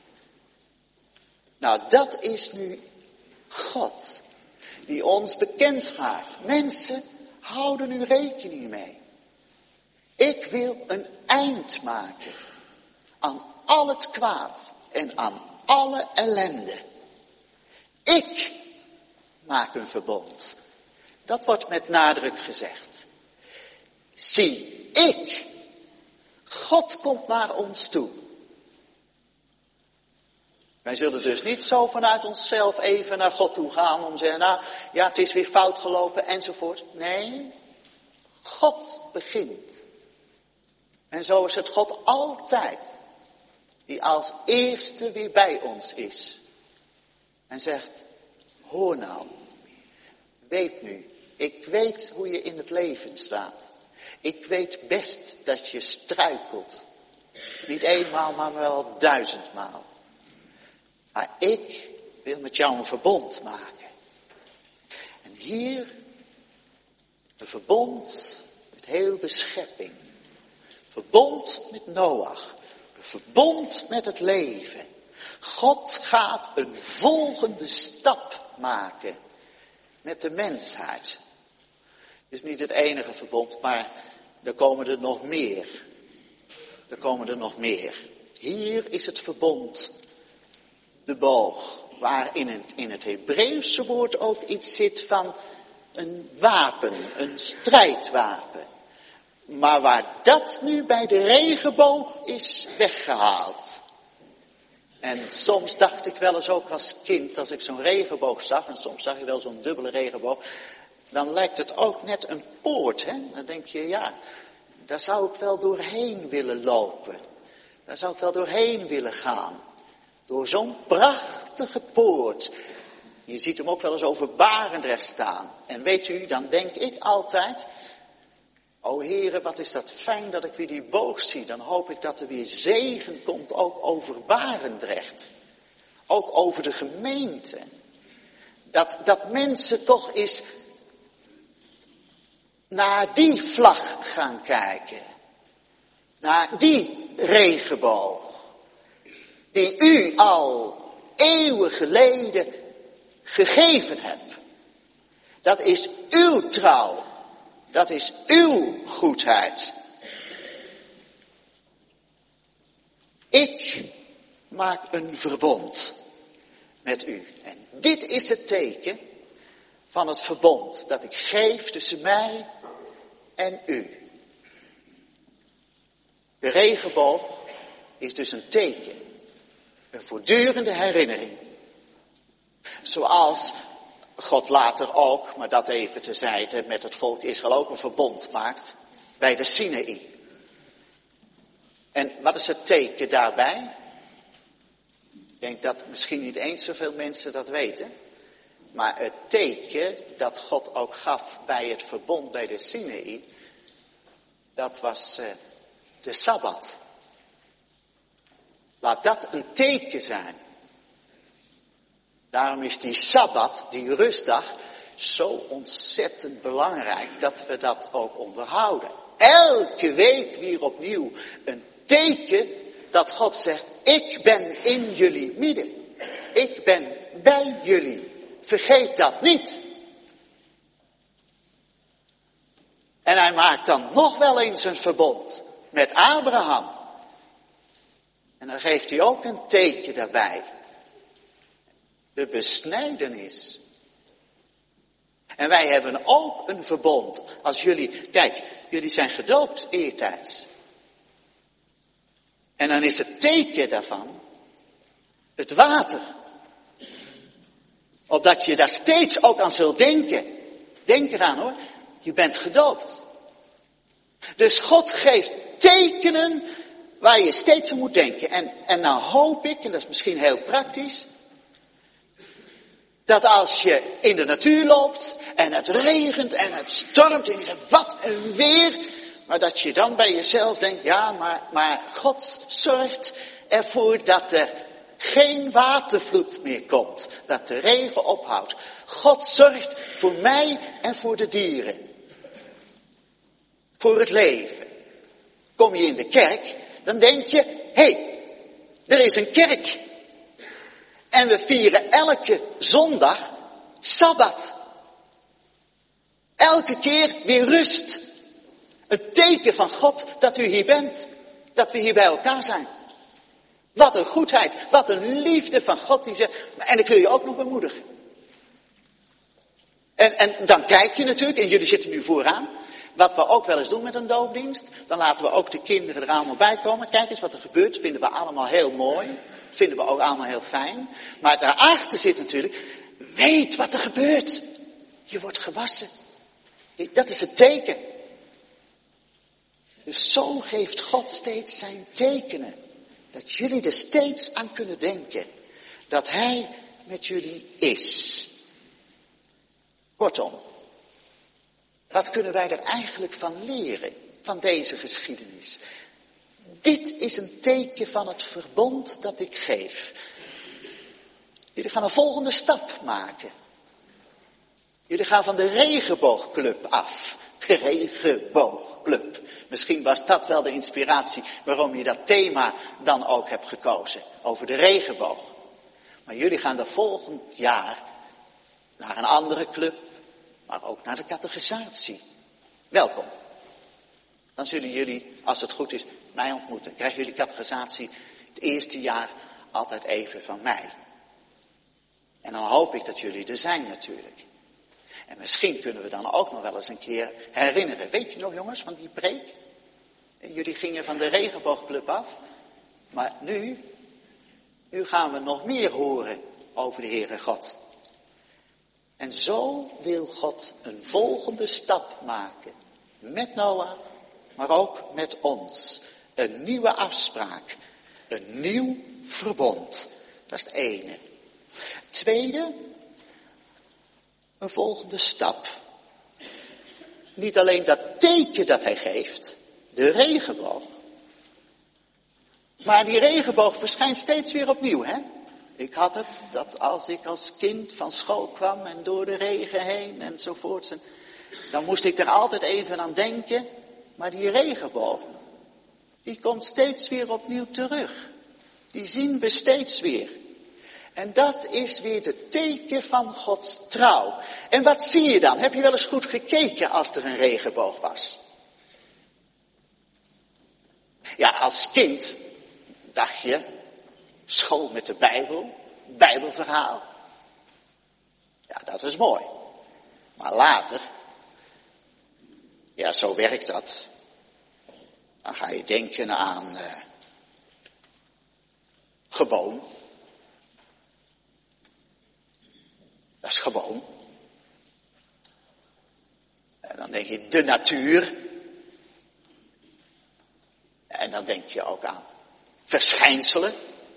B: Nou, dat is nu God, die ons bekend maakt. Mensen, houden nu rekening mee. Ik wil een eind maken aan al het kwaad en aan alle ellende. Ik maak een verbond. Dat wordt met nadruk gezegd. Zie, ik, God komt naar ons toe. Wij zullen dus niet zo vanuit onszelf even naar God toe gaan om te zeggen, nou ja, het is weer fout gelopen enzovoort. Nee, God begint. En zo is het God altijd, die als eerste weer bij ons is. En zegt, hoor nou, weet nu, ik weet hoe je in het leven staat. Ik weet best dat je struikelt. Niet eenmaal, maar wel duizendmaal. Maar ik wil met jou een verbond maken. En hier een verbond met heel de schepping. Verbond met Noach. Een verbond met het leven. God gaat een volgende stap maken met de mensheid. Het is niet het enige verbond, maar er komen er nog meer. Er komen er nog meer. Hier is het verbond, de boog, waar in het, in het Hebreeuwse woord ook iets zit van een wapen, een strijdwapen. Maar waar dat nu bij de regenboog is weggehaald. En soms dacht ik wel eens ook als kind, als ik zo'n regenboog zag, en soms zag ik wel zo'n dubbele regenboog, dan lijkt het ook net een poort, hè? Dan denk je, ja, daar zou ik wel doorheen willen lopen. Daar zou ik wel doorheen willen gaan. Door zo'n prachtige poort. Je ziet hem ook wel eens over Barendrecht staan. En weet u, dan denk ik altijd, o heren, wat is dat fijn dat ik weer die boog zie. Dan hoop ik dat er weer zegen komt, ook over Barendrecht. Ook over de gemeente. Dat, dat mensen toch eens naar die vlag gaan kijken. Naar die regenboog. Die u al eeuwen geleden gegeven hebt. Dat is uw trouw. Dat is uw goedheid. Ik maak een verbond met u. En dit is het teken van het verbond dat ik geef tussen mij en u. De regenboog is dus een teken, een voortdurende herinnering. Zoals God later ook, maar dat even tezijde, met het volk Israël ook een verbond maakt bij de Sinaï. En wat is het teken daarbij? Ik denk dat misschien niet eens zoveel mensen dat weten. Maar het teken dat God ook gaf bij het verbond bij de Sinaï, dat was uh, de Sabbat. Laat dat een teken zijn. Daarom is die Sabbat, die rustdag, zo ontzettend belangrijk dat we dat ook onderhouden. Elke week weer opnieuw een teken dat God zegt, ik ben in jullie midden. Ik ben bij jullie. Vergeet dat niet. En hij maakt dan nog wel eens een verbond met Abraham. En dan geeft hij ook een teken daarbij. De besnijdenis. En wij hebben ook een verbond. Als jullie, kijk, jullie zijn gedoopt eertijds. En dan is het teken daarvan het water. Opdat je daar steeds ook aan zult denken. Denk eraan hoor, je bent gedoopt. Dus God geeft tekenen waar je steeds aan moet denken. En, en nou hoop ik, en dat is misschien heel praktisch, dat als je in de natuur loopt en het regent en het stormt en je zegt wat een weer, maar dat je dan bij jezelf denkt, ja maar, maar God zorgt ervoor dat er geen watervloed meer komt, dat de regen ophoudt. God zorgt voor mij en voor de dieren. Voor het leven. Kom je in de kerk, dan denk je, hé, hey, er is een kerk. En we vieren elke zondag Sabbat. Elke keer weer rust. Een teken van God dat u hier bent. Dat we hier bij elkaar zijn. Wat een goedheid, wat een liefde van God die zegt. En ik wil je ook nog bemoedigen. En, en dan kijk je natuurlijk, en jullie zitten nu vooraan. Wat we ook wel eens doen met een doopdienst. Dan laten we ook de kinderen er allemaal bij komen. Kijk eens wat er gebeurt, vinden we allemaal heel mooi. Vinden we ook allemaal heel fijn. Maar daarachter zit natuurlijk, weet wat er gebeurt. Je wordt gewassen. Dat is het teken. Dus zo geeft God steeds zijn tekenen. Dat jullie er steeds aan kunnen denken. Dat hij met jullie is. Kortom. Wat kunnen wij er eigenlijk van leren? Van deze geschiedenis. Dit is een teken van het verbond dat ik geef. Jullie gaan een volgende stap maken. Jullie gaan van de regenboogclub af. Regenboogclub. Misschien was dat wel de inspiratie waarom je dat thema dan ook hebt gekozen. Over de regenboog. Maar jullie gaan er volgend jaar naar een andere club. Maar ook naar de catechisatie. Welkom. Dan zullen jullie, als het goed is, mij ontmoeten. Krijgen jullie catechisatie het eerste jaar altijd even van mij. En dan hoop ik dat jullie er zijn natuurlijk. En misschien kunnen we dan ook nog wel eens een keer herinneren. Weet je nog jongens van die preek? Jullie gingen van de regenboogclub af. Maar nu, nu gaan we nog meer horen over de Heere God. En zo wil God een volgende stap maken. Met Noach, maar ook met ons. Een nieuwe afspraak. Een nieuw verbond. Dat is het ene. Tweede, een volgende stap. Niet alleen dat teken dat hij geeft, de regenboog. Maar die regenboog verschijnt steeds weer opnieuw, hè? Ik had het, dat als ik als kind van school kwam en door de regen heen enzovoorts. En dan moest ik er altijd even aan denken. Maar die regenboog, die komt steeds weer opnieuw terug. Die zien we steeds weer. En dat is weer het teken van Gods trouw. En wat zie je dan? Heb je wel eens goed gekeken als er een regenboog was? Ja, als kind dacht je, school met de Bijbel, Bijbelverhaal. Ja, dat is mooi. Maar later, ja, zo werkt dat. Dan ga je denken aan uh, gewoon. Dat is gewoon. En dan denk je de natuur. En dan denk je ook aan verschijnselen.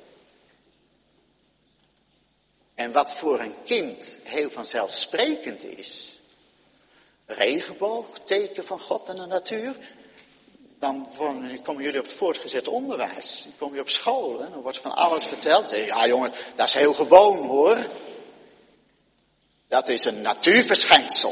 B: En wat voor een kind heel vanzelfsprekend is, regenboog, teken van God en de natuur, dan komen jullie op het voortgezet onderwijs, dan kom je op school, hè, dan wordt van alles verteld. Ja jongen, dat is heel gewoon hoor. Dat is een natuurverschijnsel.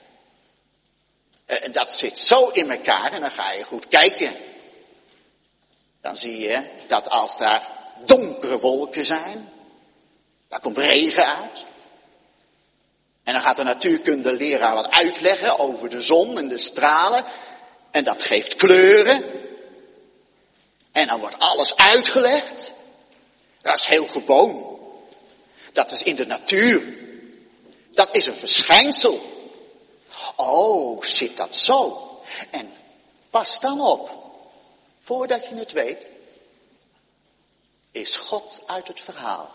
B: En dat zit zo in elkaar en dan ga je goed kijken. Dan zie je dat als daar donkere wolken zijn, daar komt regen uit. En dan gaat de natuurkundeleraar wat uitleggen over de zon en de stralen. En dat geeft kleuren. En dan wordt alles uitgelegd. Dat is heel gewoon. Dat is in de natuur. Dat is een verschijnsel. Oh, zit dat zo? En pas dan op. Voordat je het weet, is God uit het verhaal.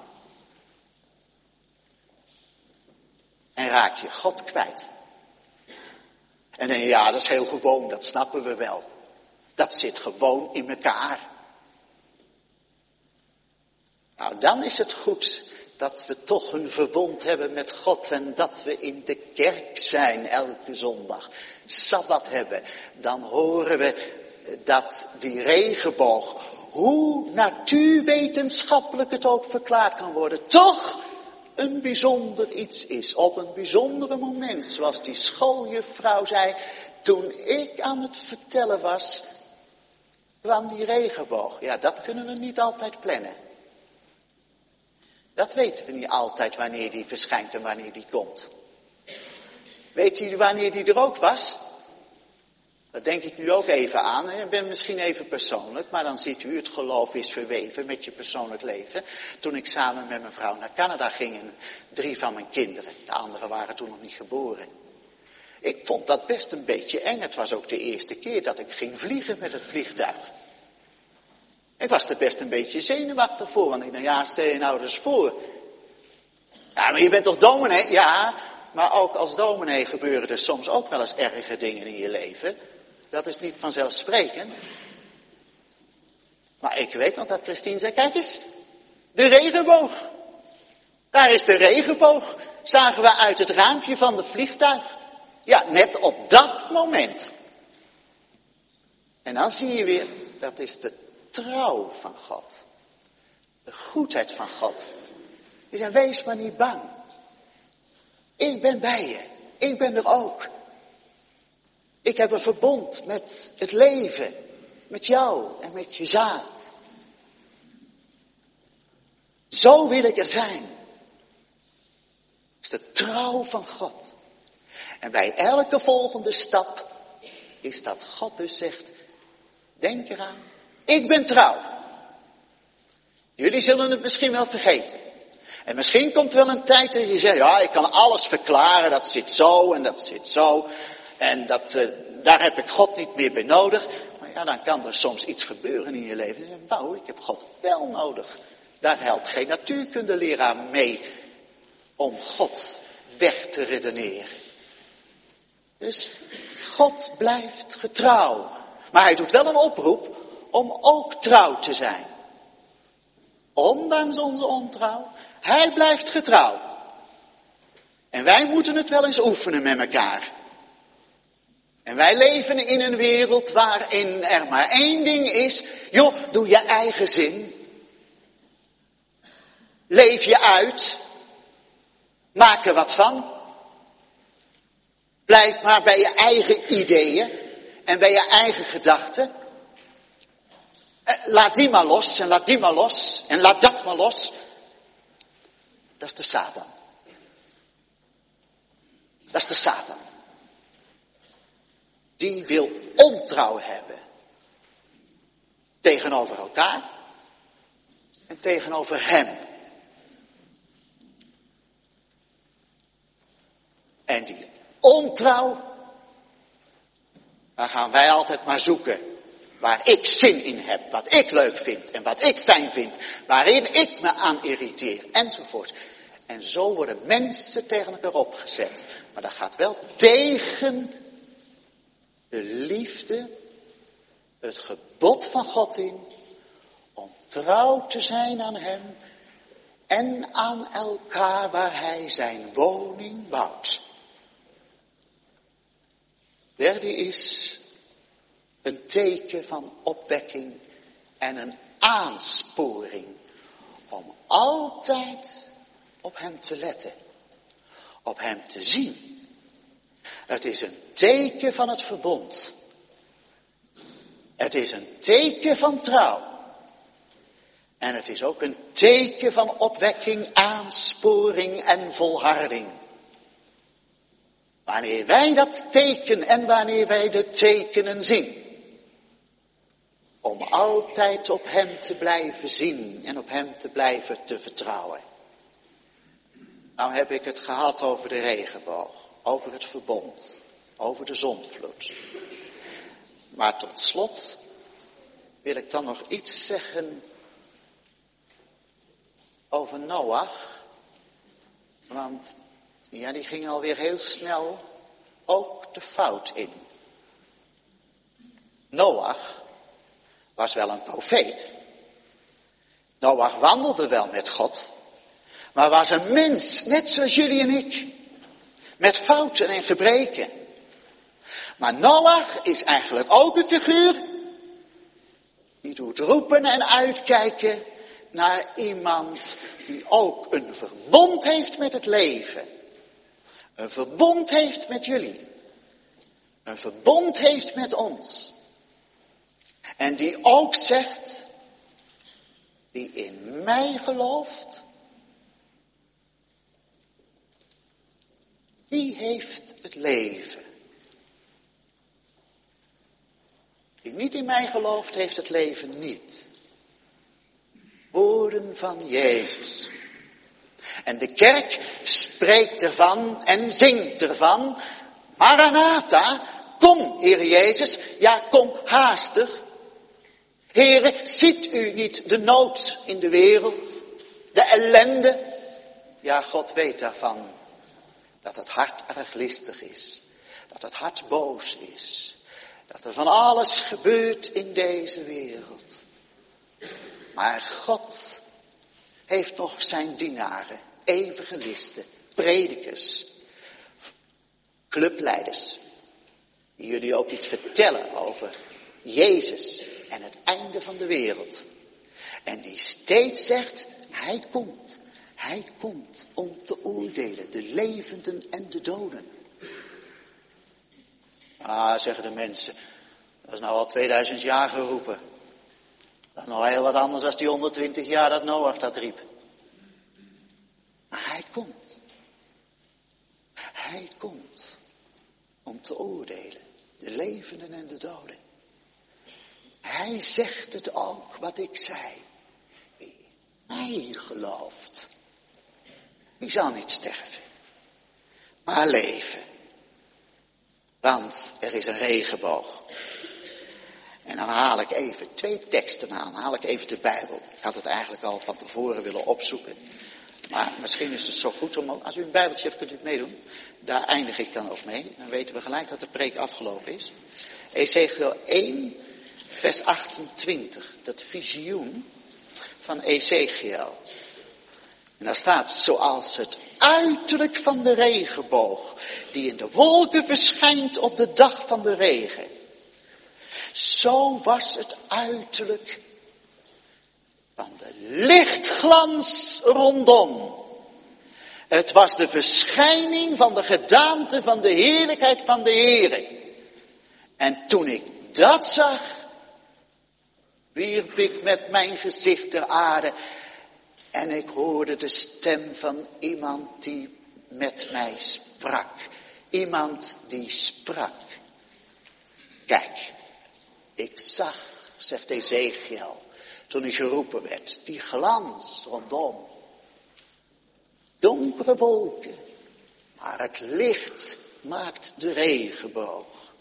B: En raak je God kwijt. En dan ja, dat is heel gewoon, dat snappen we wel. Dat zit gewoon in elkaar. Nou, dan is het goed dat we toch een verbond hebben met God en dat we in de kerk zijn elke zondag. Sabbat hebben. Dan horen we dat die regenboog, hoe natuurwetenschappelijk het ook verklaard kan worden, toch een bijzonder iets is. Op een bijzondere moment, zoals die schooljuffrouw zei, toen ik aan het vertellen was, kwam die regenboog. Ja, dat kunnen we niet altijd plannen. Dat weten we niet altijd wanneer die verschijnt en wanneer die komt. Weet u wanneer die er ook was? Dat denk ik nu ook even aan. Ik ben misschien even persoonlijk, maar dan ziet u, het geloof is verweven met je persoonlijk leven. Toen ik samen met mijn vrouw naar Canada ging en drie van mijn kinderen, de anderen waren toen nog niet geboren. Ik vond dat best een beetje eng. Het was ook de eerste keer dat ik ging vliegen met het vliegtuig. Ik was er best een beetje zenuwachtig voor, want ik dacht, ja, stel je nou eens voor. Ja, maar je bent toch dominee? Ja, maar ook als dominee gebeuren er soms ook wel eens erge dingen in je leven. Dat is niet vanzelfsprekend. Maar ik weet nog dat Christine zei, kijk eens, de regenboog. Daar is de regenboog, zagen we uit het raampje van het vliegtuig. Ja, net op dat moment. En dan zie je weer, dat is de trouw van God. De goedheid van God. Die zei, wees maar niet bang. Ik ben bij je. Ik ben er ook. Ik heb een verbond met het leven. Met jou en met je zaad. Zo wil ik er zijn. Dat is de trouw van God. En bij elke volgende stap is dat God dus zegt, denk eraan, ik ben trouw. Jullie zullen het misschien wel vergeten. En misschien komt wel een tijd dat je zegt, ja, ik kan alles verklaren, dat zit zo en dat zit zo. En dat, uh, daar heb ik God niet meer bij nodig. Maar ja, dan kan er soms iets gebeuren in je leven. En je zegt, wauw, ik heb God wel nodig. Daar helpt geen natuurkundeleraar mee om God weg te redeneren. Dus God blijft getrouw. Maar hij doet wel een oproep om ook trouw te zijn. Ondanks onze ontrouw, hij blijft getrouw. En wij moeten het wel eens oefenen met elkaar. En wij leven in een wereld waarin er maar één ding is. Joh, doe je eigen zin. Leef je uit. Maak er wat van. Blijf maar bij je eigen ideeën en bij je eigen gedachten. Laat die maar los en laat die maar los en laat dat maar los. Dat is de Satan. Dat is de Satan. Die wil ontrouw hebben. Tegenover elkaar en tegenover hem. En die ontrouw, dan gaan wij altijd maar zoeken waar ik zin in heb, wat ik leuk vind en wat ik fijn vind, waarin ik me aan irriteer, enzovoort. En zo worden mensen tegen elkaar opgezet. Maar dat gaat wel tegen de liefde, het gebod van God in, om trouw te zijn aan hem en aan elkaar waar hij zijn woning bouwt. Derde is een teken van opwekking en een aansporing om altijd op hem te letten, op hem te zien. Het is een teken van het verbond. Het is een teken van trouw. En het is ook een teken van opwekking, aansporing en volharding. Wanneer wij dat teken en wanneer wij de tekenen zien, om altijd op hem te blijven zien en op hem te blijven te vertrouwen. Nou heb ik het gehad over de regenboog, over het verbond, over de zondvloed. Maar tot slot wil ik dan nog iets zeggen over Noach. Want ja, die ging alweer heel snel ook de fout in. Noach was wel een profeet. Noach wandelde wel met God. Maar was een mens, net zoals jullie en ik. Met fouten en gebreken. Maar Noach is eigenlijk ook een figuur die doet roepen en uitkijken naar iemand die ook een verbond heeft met het leven. Een verbond heeft met jullie. Een verbond heeft met ons. En die ook zegt, die in mij gelooft, die heeft het leven. Wie niet in mij gelooft, heeft het leven niet. Woorden van Jezus. En de kerk spreekt ervan en zingt ervan. Maranatha, kom, Heer Jezus, ja, kom haastig. Heere, ziet u niet de nood in de wereld, de ellende? Ja, God weet daarvan, dat het hart erg listig is, dat het hart boos is, dat er van alles gebeurt in deze wereld. Maar God heeft nog zijn dienaren, evangelisten, predikers, clubleiders, die jullie ook iets vertellen over Jezus en het einde van de wereld. En die steeds zegt, hij komt, hij komt om te oordelen, de levenden en de doden. Ah, zeggen de mensen, dat is nou al tweeduizend jaar geroepen. Dat is nog heel wat anders dan die honderdtwintig jaar dat Noach dat riep. Maar hij komt. Hij komt om te oordelen, de levenden en de doden. Hij zegt het ook wat ik zei. Wie mij gelooft, die zal niet sterven, maar leven. Want er is een regenboog. En dan haal ik even twee teksten aan. Haal ik even de Bijbel. Ik had het eigenlijk al van tevoren willen opzoeken. Maar misschien is het zo goed om, als u een Bijbeltje hebt, kunt u het meedoen. Daar eindig ik dan ook mee. Dan weten we gelijk dat de preek afgelopen is. Ezechiel één, vers achtentwintig. Dat visioen van Ezechiel. En daar staat, zoals het uiterlijk van de regenboog, die in de wolken verschijnt op de dag van de regen. Zo was het uiterlijk van de lichtglans rondom. Het was de verschijning van de gedaante van de heerlijkheid van de Heere. En toen ik dat zag, wierp ik met mijn gezicht ter aarde. En ik hoorde de stem van iemand die met mij sprak. Iemand die sprak. Kijk, ik zag, zegt Ezechiel, toen hij geroepen werd, die glans rondom. Donkere wolken, maar het licht maakt de regenboog.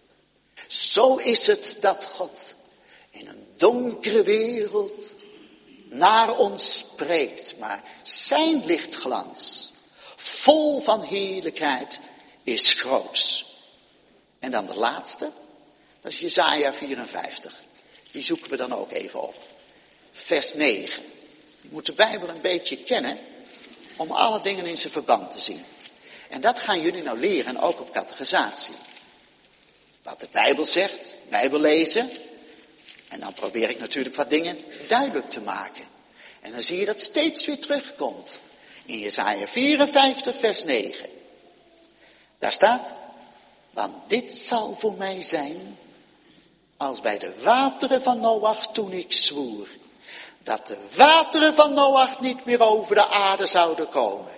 B: Zo is het dat God in een donkere wereld naar ons spreekt, maar zijn lichtglans, vol van heerlijkheid, is groots. En dan de laatste, dat is Jesaja vierenvijftig. Die zoeken we dan ook even op. Vers negen. Je moet de Bijbel een beetje kennen om alle dingen in zijn verband te zien. En dat gaan jullie nou leren, ook op catechisatie. Wat de Bijbel zegt, Bijbel lezen. En dan probeer ik natuurlijk wat dingen duidelijk te maken. En dan zie je dat steeds weer terugkomt. In Jesaja vierenvijftig vers negen. Daar staat: want dit zal voor mij zijn als bij de wateren van Noach toen ik zwoer, dat de wateren van Noach niet meer over de aarde zouden komen.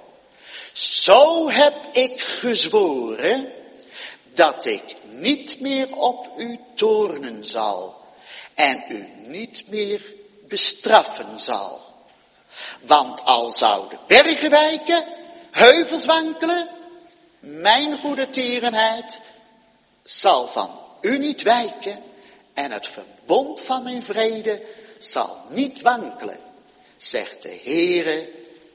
B: Zo heb ik gezworen dat ik niet meer op u toornen zal en u niet meer bestraffen zal. Want al zouden bergen wijken, heuvels wankelen, mijn goede tierenheid zal van u niet wijken en het verbond van mijn vrede zal niet wankelen, zegt de Heere,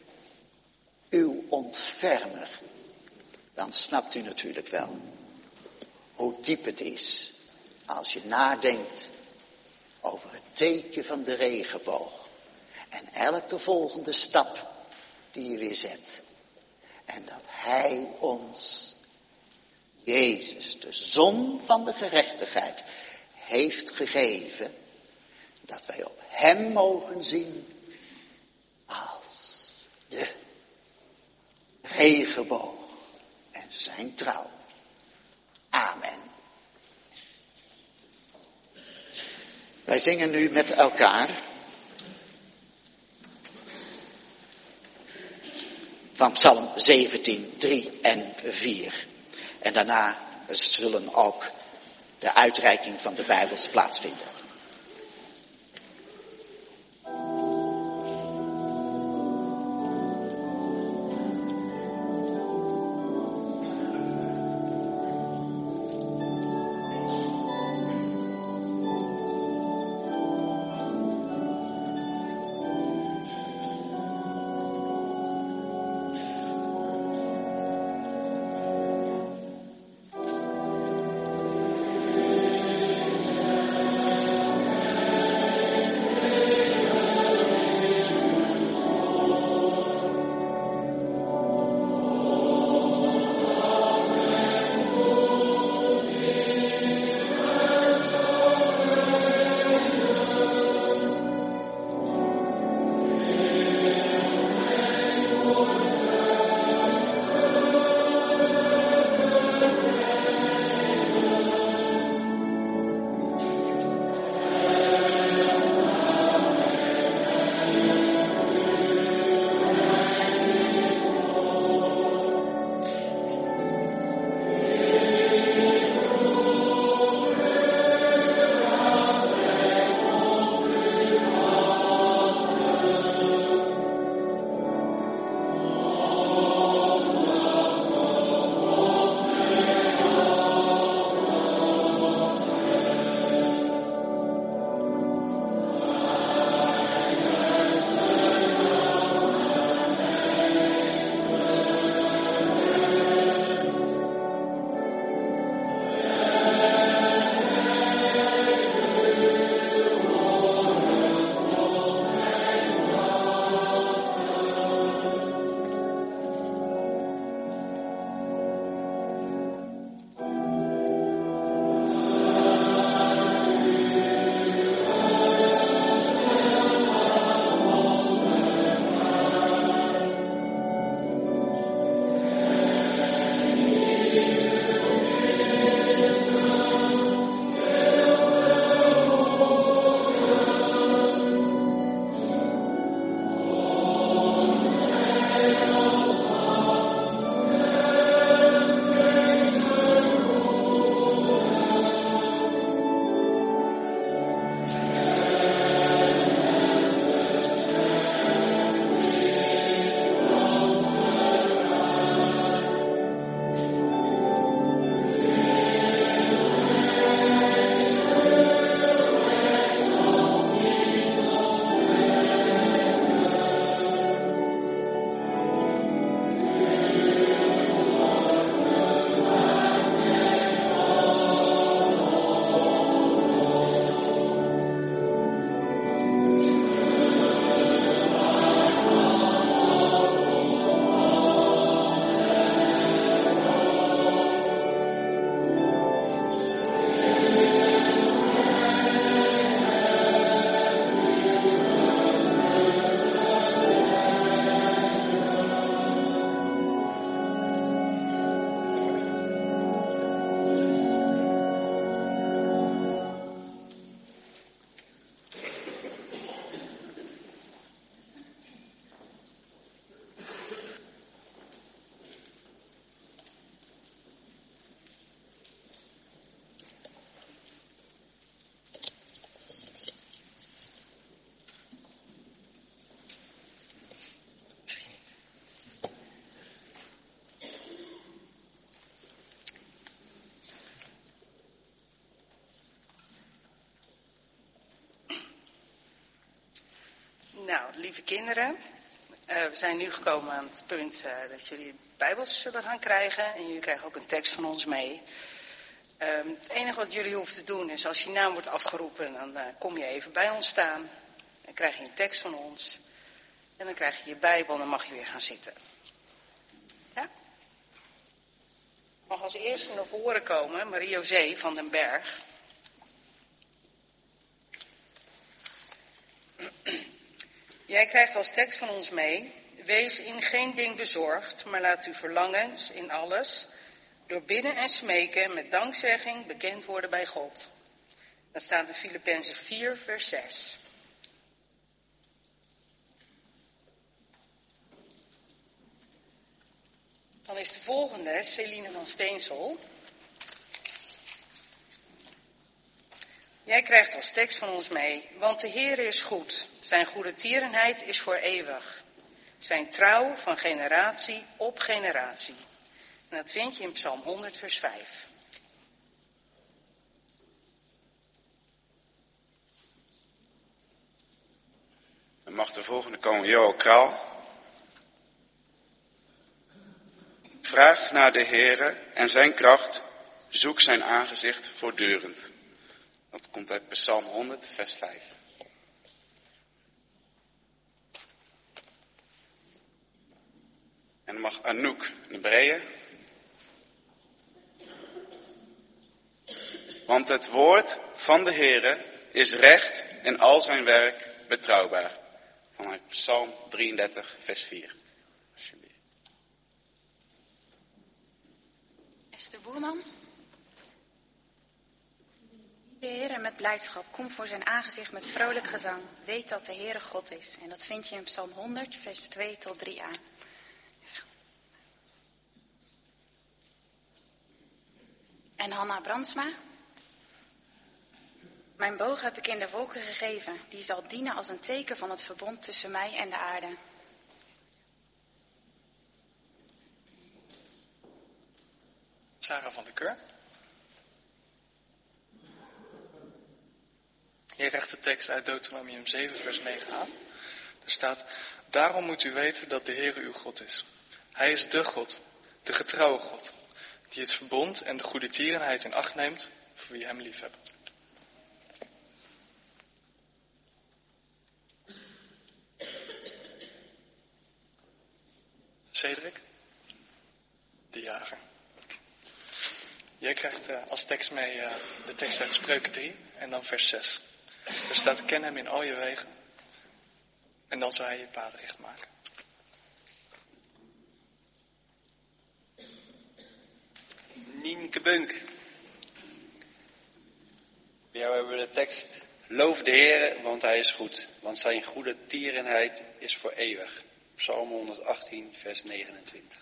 B: uw ontfermer. Dan snapt u natuurlijk wel hoe diep het is als je nadenkt over het teken van de regenboog en elke volgende stap die je weer zet. En dat Hij ons, Jezus, de zon van de gerechtigheid, heeft gegeven, dat wij op Hem mogen zien als de regenboog en zijn trouw. Amen. Wij zingen nu met elkaar van Psalm zeventien, drie en vier. En daarna zullen ook de uitreiking van de Bijbels plaatsvinden.
E: Nou, lieve kinderen, uh, we zijn nu gekomen aan het punt uh, dat jullie Bijbels zullen gaan krijgen. En jullie krijgen ook een tekst van ons mee. Uh, het enige wat jullie hoeven te doen is, als je naam wordt afgeroepen, dan uh, kom je even bij ons staan. Dan krijg je een tekst van ons. En dan krijg je je Bijbel en dan mag je weer gaan zitten. Ja? Mag als eerste naar voren komen Marie-José van den Berg. Jij krijgt als tekst van ons mee: wees in geen ding bezorgd, maar laat uw verlangens in alles door bidden en smeken met dankzegging bekend worden bij God. Dat staat in Filippenzen vier vers zes. Dan is de volgende Celine van Steensel. Jij krijgt als tekst van ons mee: want de Heer is goed, zijn goede tierenheid is voor eeuwig. Zijn trouw van generatie op generatie. En dat vind je in Psalm honderd vers vijf.
F: Dan mag de volgende komen, Joel Kraal. Vraag naar de Heere en zijn kracht, zoek zijn aangezicht voortdurend. Dat komt uit Psalm honderd, vers vijf. En dan mag Anouk de Breeën. Want het woord van de Heere is recht en al zijn werk betrouwbaar. Vanuit Psalm drieëndertig, vers vier. Alsjeblieft.
G: Esther Boerman. De Heere met blijdschap, kom voor zijn aangezicht met vrolijk gezang. Weet dat de Heere God is. En dat vind je in Psalm honderd, vers twee tot drie a. En Hanna Brandsma. Mijn boog heb ik in de wolken gegeven. Die zal dienen als een teken van het verbond tussen mij en de aarde.
H: Sarah van der Keur. Hier krijgt de tekst uit Deuteronomium zeven vers negen aan. Er staat: daarom moet u weten dat de Heere uw God is. Hij is de God, de getrouwe God, die het verbond en de goede tierenheid in acht neemt voor wie hem lief hebben. Cedric, de jager. Jij krijgt uh, als tekst mee uh, de tekst uit Spreuken drie en dan vers zes. Er staat: ken hem in al je wegen en dan zal hij je paden recht maken.
A: Nienke Bunk. Bij jou hebben we de tekst: loof de Heere, want hij is goed, want zijn goede tierenheid is voor eeuwig. Psalm honderdachttien, vers negenentwintig.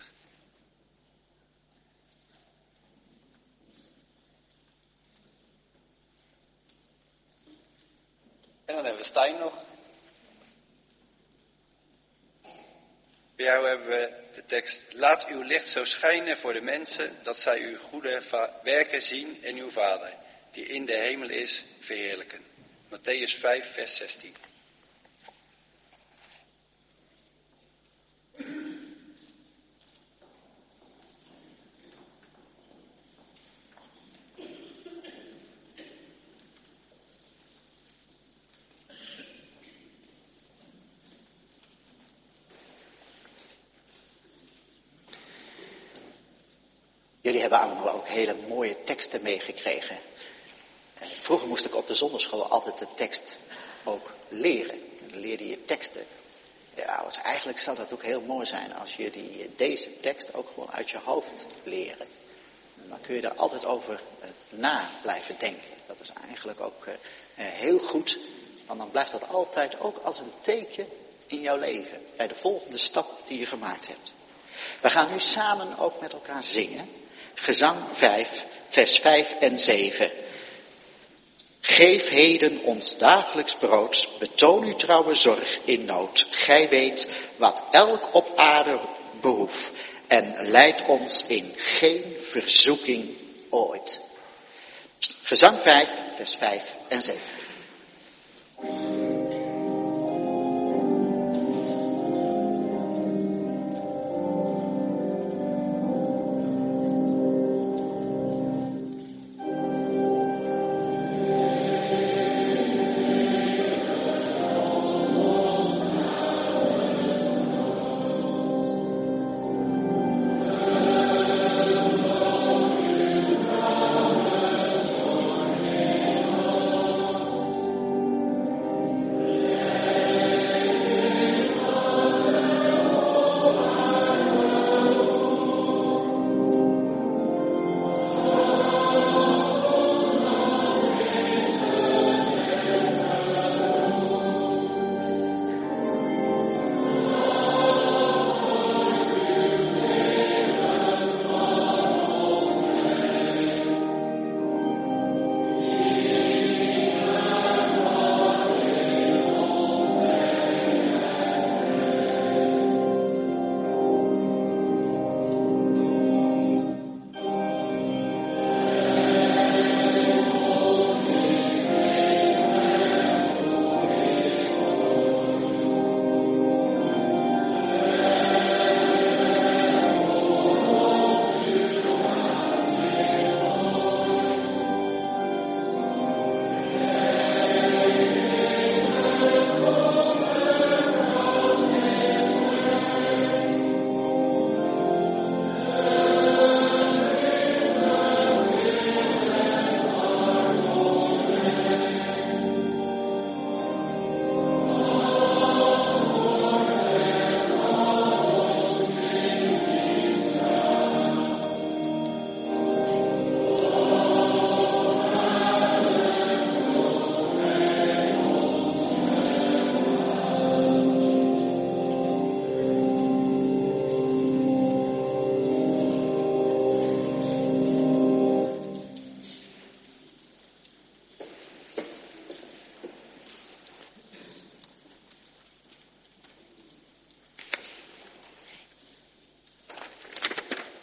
A: En dan hebben we Stijn nog. Bij jou hebben we de tekst: laat uw licht zo schijnen voor de mensen, dat zij uw goede va- werken zien en uw Vader, die in de hemel is, verheerlijken. Matthäus vijf, vers zestien.
B: Jullie hebben allemaal ook hele mooie teksten meegekregen. Vroeger moest ik op de zonderschool altijd de tekst ook leren. Dan leerde je teksten. Ja, dus eigenlijk zou dat ook heel mooi zijn als je die, deze tekst ook gewoon uit je hoofd leren. En dan kun je er altijd over na blijven denken. Dat is eigenlijk ook uh, heel goed. Want dan blijft dat altijd ook als een teken in jouw leven. Bij de volgende stap die je gemaakt hebt. We gaan nu samen ook met elkaar zingen. Gezang vijf, vers vijf en zeven. Geef heden ons dagelijks brood, betoon uw trouwe zorg in nood. Gij weet wat elk op aarde behoeft en leid ons in geen verzoeking ooit. Gezang vijf, vers vijf en zeven.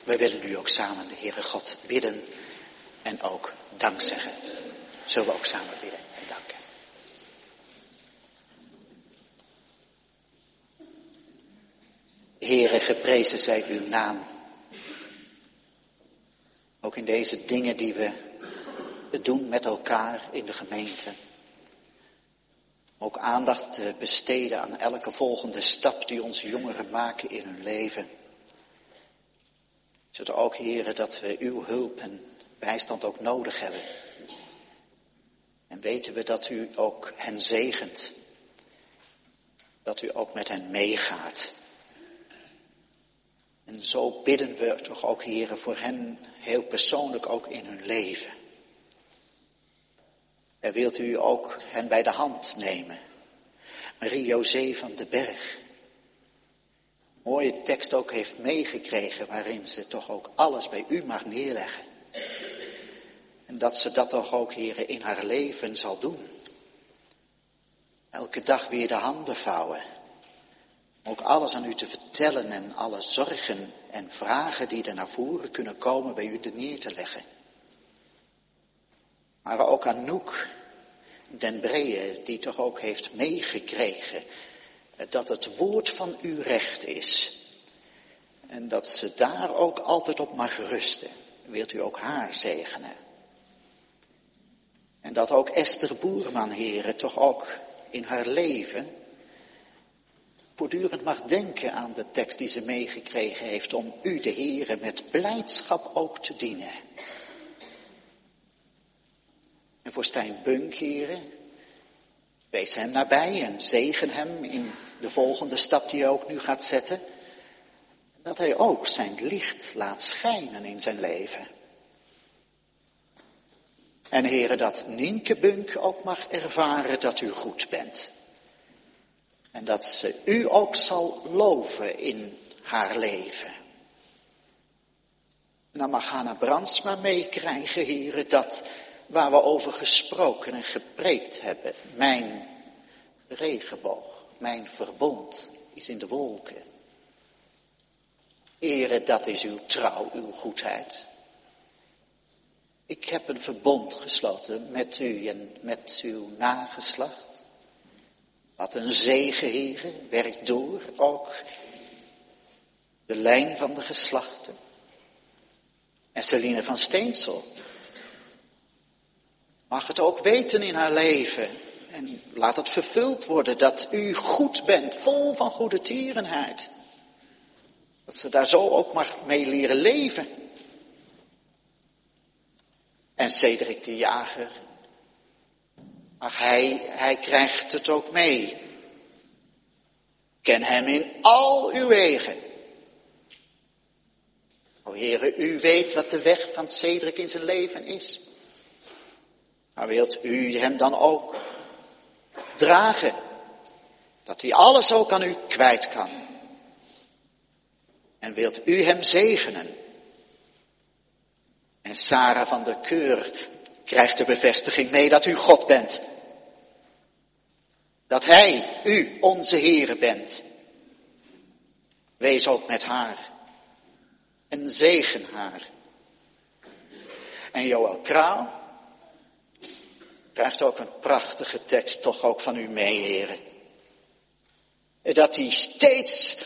B: We willen nu ook samen de Heere God bidden en ook dank zeggen. Zullen we ook samen bidden en danken. Heere, geprezen zij uw naam. Ook in deze dingen die we doen met elkaar in de gemeente. Ook aandacht te besteden aan elke volgende stap die onze jongeren maken in hun leven. Zodat ook, Heere, dat we uw hulp en bijstand ook nodig hebben. En weten we dat u ook hen zegent. Dat u ook met hen meegaat. En zo bidden we toch ook, Heere, voor hen heel persoonlijk ook in hun leven. En wilt u ook hen bij de hand nemen. Marie-José van den Berg. Mooie tekst ook heeft meegekregen waarin ze toch ook alles bij u mag neerleggen. En dat ze dat toch ook, Heere, in haar leven zal doen. Elke dag weer de handen vouwen. Ook alles aan u te vertellen en alle zorgen en vragen die er naar voren kunnen komen bij u er neer te leggen. Maar ook aan Noek den Breë, die toch ook heeft meegekregen dat het woord van u recht is. En dat ze daar ook altijd op mag rusten. Wilt u ook haar zegenen. En dat ook Esther Boerman, Heere, toch ook in haar leven voortdurend mag denken aan de tekst die ze meegekregen heeft om u, de Heere, met blijdschap ook te dienen. En voor Stijn Bunk, Heere, wees hem nabij en zegen hem in de volgende stap die hij ook nu gaat zetten. Dat hij ook zijn licht laat schijnen in zijn leven. En Heere, dat Nienke Bunk ook mag ervaren dat u goed bent. En dat ze u ook zal loven in haar leven. En dan mag Hanna Brandsma meekrijgen, Heere, dat waar we over gesproken en gepreekt hebben. Mijn regenboog, mijn verbond is in de wolken. Heere, dat is uw trouw, uw goedheid. Ik heb een verbond gesloten met u en met uw nageslacht. Wat een zegen, Heere, werkt door ook de lijn van de geslachten. En Celine van Steensel mag het ook weten in haar leven. En laat het vervuld worden dat u goed bent, vol van goede tierenheid. Dat ze daar zo ook mag mee leren leven. En Cedric de Jager, ach hij, hij krijgt het ook mee. Ken hem in al uw wegen. O Heere, u weet wat de weg van Cedric in zijn leven is. Maar wilt u hem dan ook dragen, dat hij alles ook aan u kwijt kan. En wilt u hem zegenen. En Sarah van der Keur krijgt de bevestiging mee dat u God bent. Dat hij, u, onze Heere bent. Wees ook met haar. En zegen haar. En Joël Kraal krijgt ook een prachtige tekst toch ook van u mee, Heere. Dat hij steeds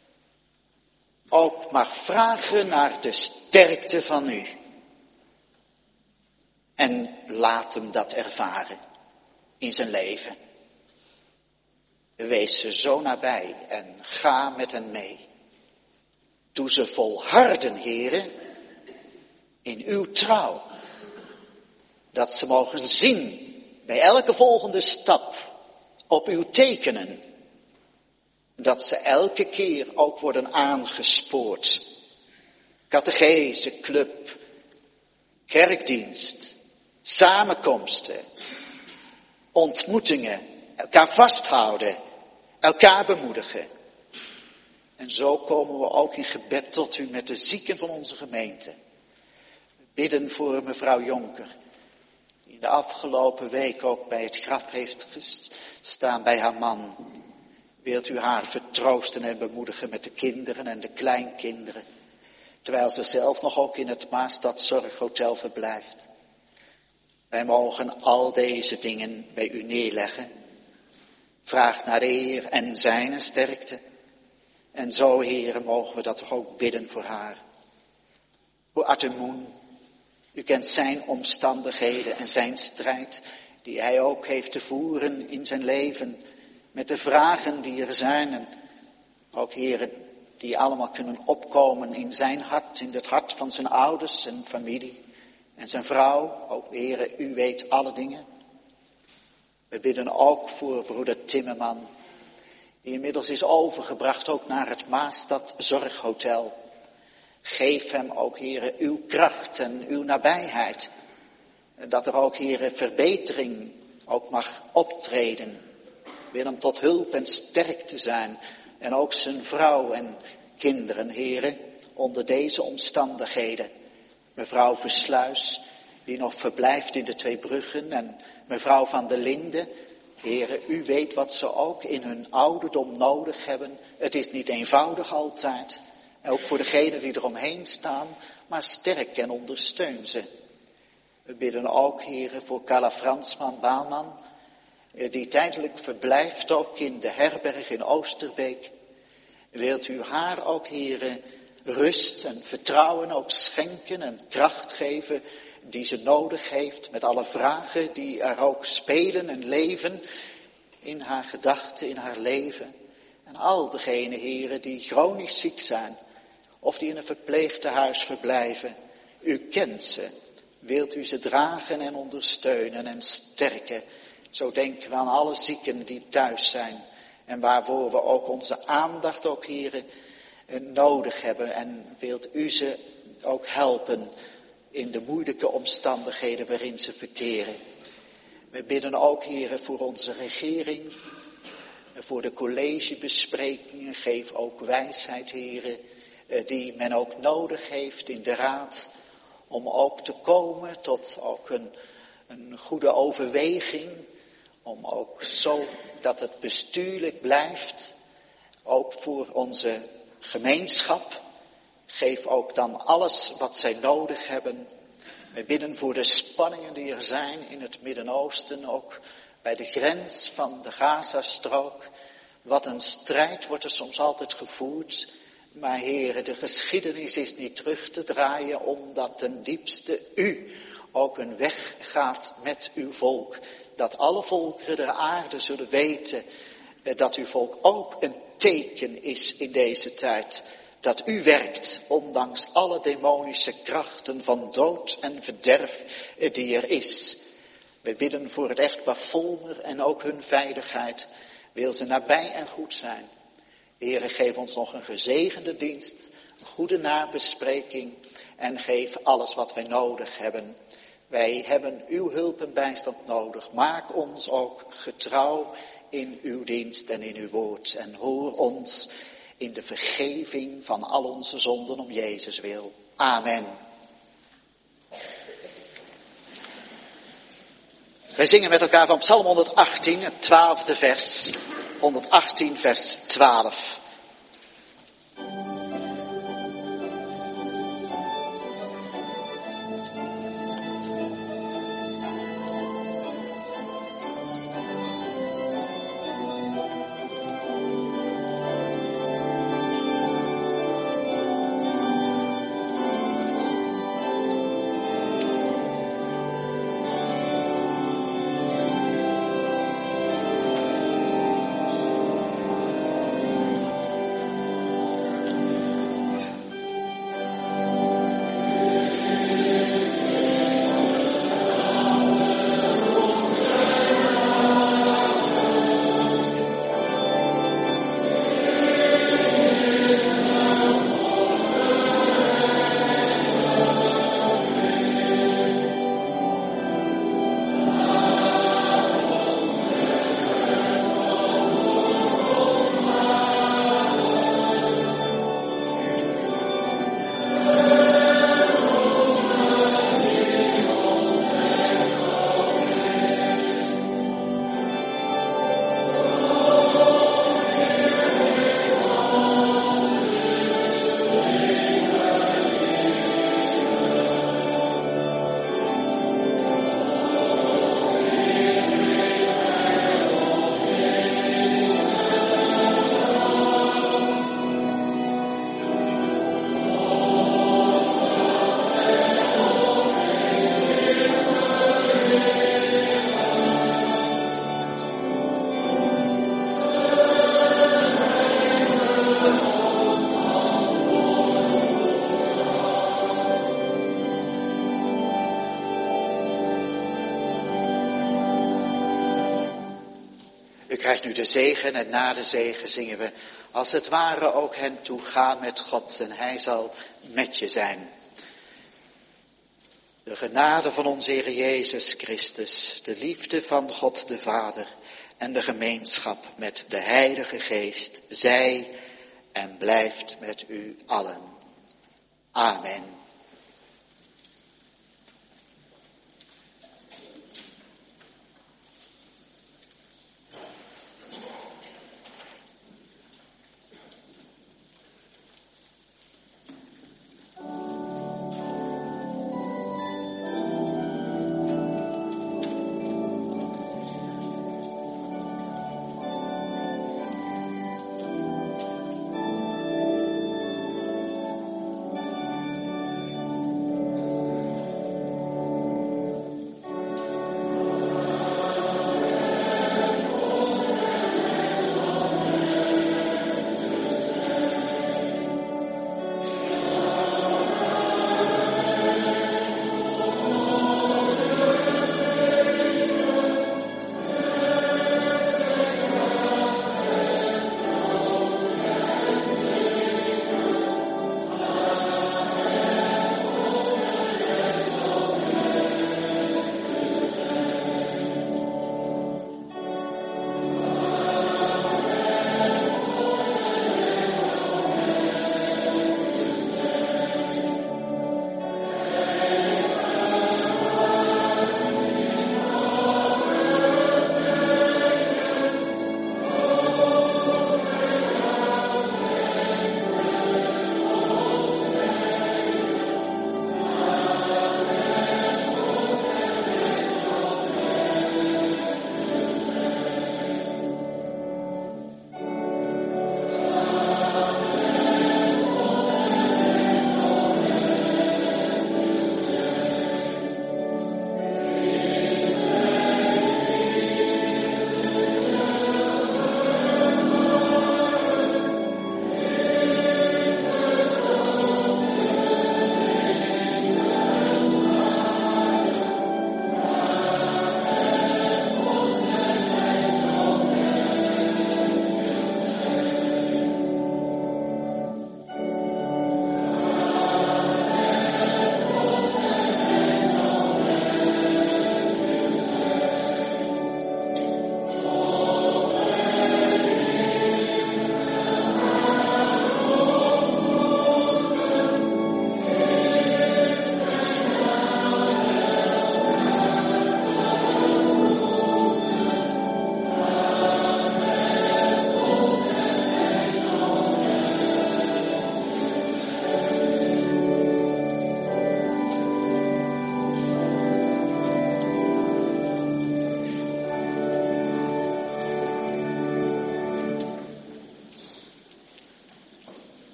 B: ook mag vragen naar de sterkte van u. En laat hem dat ervaren in zijn leven. Wees ze zo nabij en ga met hen mee. Doe ze volharden, Heere, in uw trouw. Dat ze mogen zien bij elke volgende stap op uw tekenen. Dat ze elke keer ook worden aangespoord. Catechese, club, kerkdienst, samenkomsten, ontmoetingen, elkaar vasthouden, elkaar bemoedigen. En zo komen we ook in gebed tot u met de zieken van onze gemeente. We bidden voor mevrouw Jonker, die in de afgelopen week ook bij het graf heeft gestaan bij haar man. Wilt u haar vertroosten en bemoedigen met de kinderen en de kleinkinderen. terwijl ze zelf nog ook in het Maastad Zorghotel verblijft. Wij mogen al deze dingen bij u neerleggen. Vraag naar de Heer en zijn sterkte. En zo, Heere, mogen we dat toch ook bidden voor haar. Voor Atemoen, u kent zijn omstandigheden en zijn strijd, die hij ook heeft te voeren in zijn leven, met de vragen die er zijn. En ook, Heere, die allemaal kunnen opkomen in zijn hart, in het hart van zijn ouders en familie. En zijn vrouw, ook Heere, u weet alle dingen. We bidden ook voor broeder Timmerman, die inmiddels is overgebracht ook naar het Maastad Zorghotel. Geef hem ook, Heere, uw kracht en uw nabijheid. Dat er ook, Heere, verbetering ook mag optreden. Wil hem tot hulp en sterkte zijn. En ook zijn vrouw en kinderen, Heere, onder deze omstandigheden. Mevrouw Versluis, die nog verblijft in de Twee Bruggen, en mevrouw van der Linden. Heere, u weet wat ze ook in hun ouderdom nodig hebben. Het is niet eenvoudig altijd. En ook voor degenen die eromheen staan, maar sterk en ondersteun ze. We bidden ook, Heere, voor Carla Fransman Baalman, die tijdelijk verblijft ook in de herberg in Oosterbeek. Wilt u haar ook, Heere, rust en vertrouwen ook schenken en kracht geven die ze nodig heeft, met alle vragen die er ook spelen en leven in haar gedachten, in haar leven. En al degenen, Heere, die chronisch ziek zijn of die in een verpleegtehuis verblijven, u kent ze. Wilt u ze dragen en ondersteunen en sterken. Zo denken we aan alle zieken die thuis zijn en waarvoor we ook onze aandacht ook, Heere, nodig hebben. En wilt u ze ook helpen in de moeilijke omstandigheden waarin ze verkeren. We bidden ook, Heere, voor onze regering, voor de collegebesprekingen. Geef ook wijsheid, Heere, die men ook nodig heeft in de raad, om ook te komen tot ook een, een goede overweging, om ook zo dat het bestuurlijk blijft, ook voor onze gemeenschap. Geef ook dan alles wat zij nodig hebben. We bidden voor de spanningen die er zijn in het Midden-Oosten, ook bij de grens van de Gazastrook. Wat een strijd wordt er soms altijd gevoerd. Maar Heere, de geschiedenis is niet terug te draaien, omdat ten diepste u ook een weg gaat met uw volk. Dat alle volkeren der aarde zullen weten dat uw volk ook een teken is in deze tijd. Dat u werkt, ondanks alle demonische krachten van dood en verderf die er is. We bidden voor het echtpaar Volmer en ook hun veiligheid. Wil ze nabij en goed zijn. Heere, geef ons nog een gezegende dienst, een goede nabespreking en geef alles wat wij nodig hebben. Wij hebben uw hulp en bijstand nodig. Maak ons ook getrouw in uw dienst en in uw woord. En hoor ons in de vergeving van al onze zonden om Jezus wil. Amen. Wij zingen met elkaar van Psalm honderdachttien, het twaalfde vers. honderdachttien vers twaalf. U krijgt nu de zegen en na de zegen zingen we als het ware ook hen toe, ga met God en hij zal met je zijn. De genade van onze Heer Jezus Christus, de liefde van God de Vader en de gemeenschap met de Heilige Geest, zij en blijft met u allen. Amen.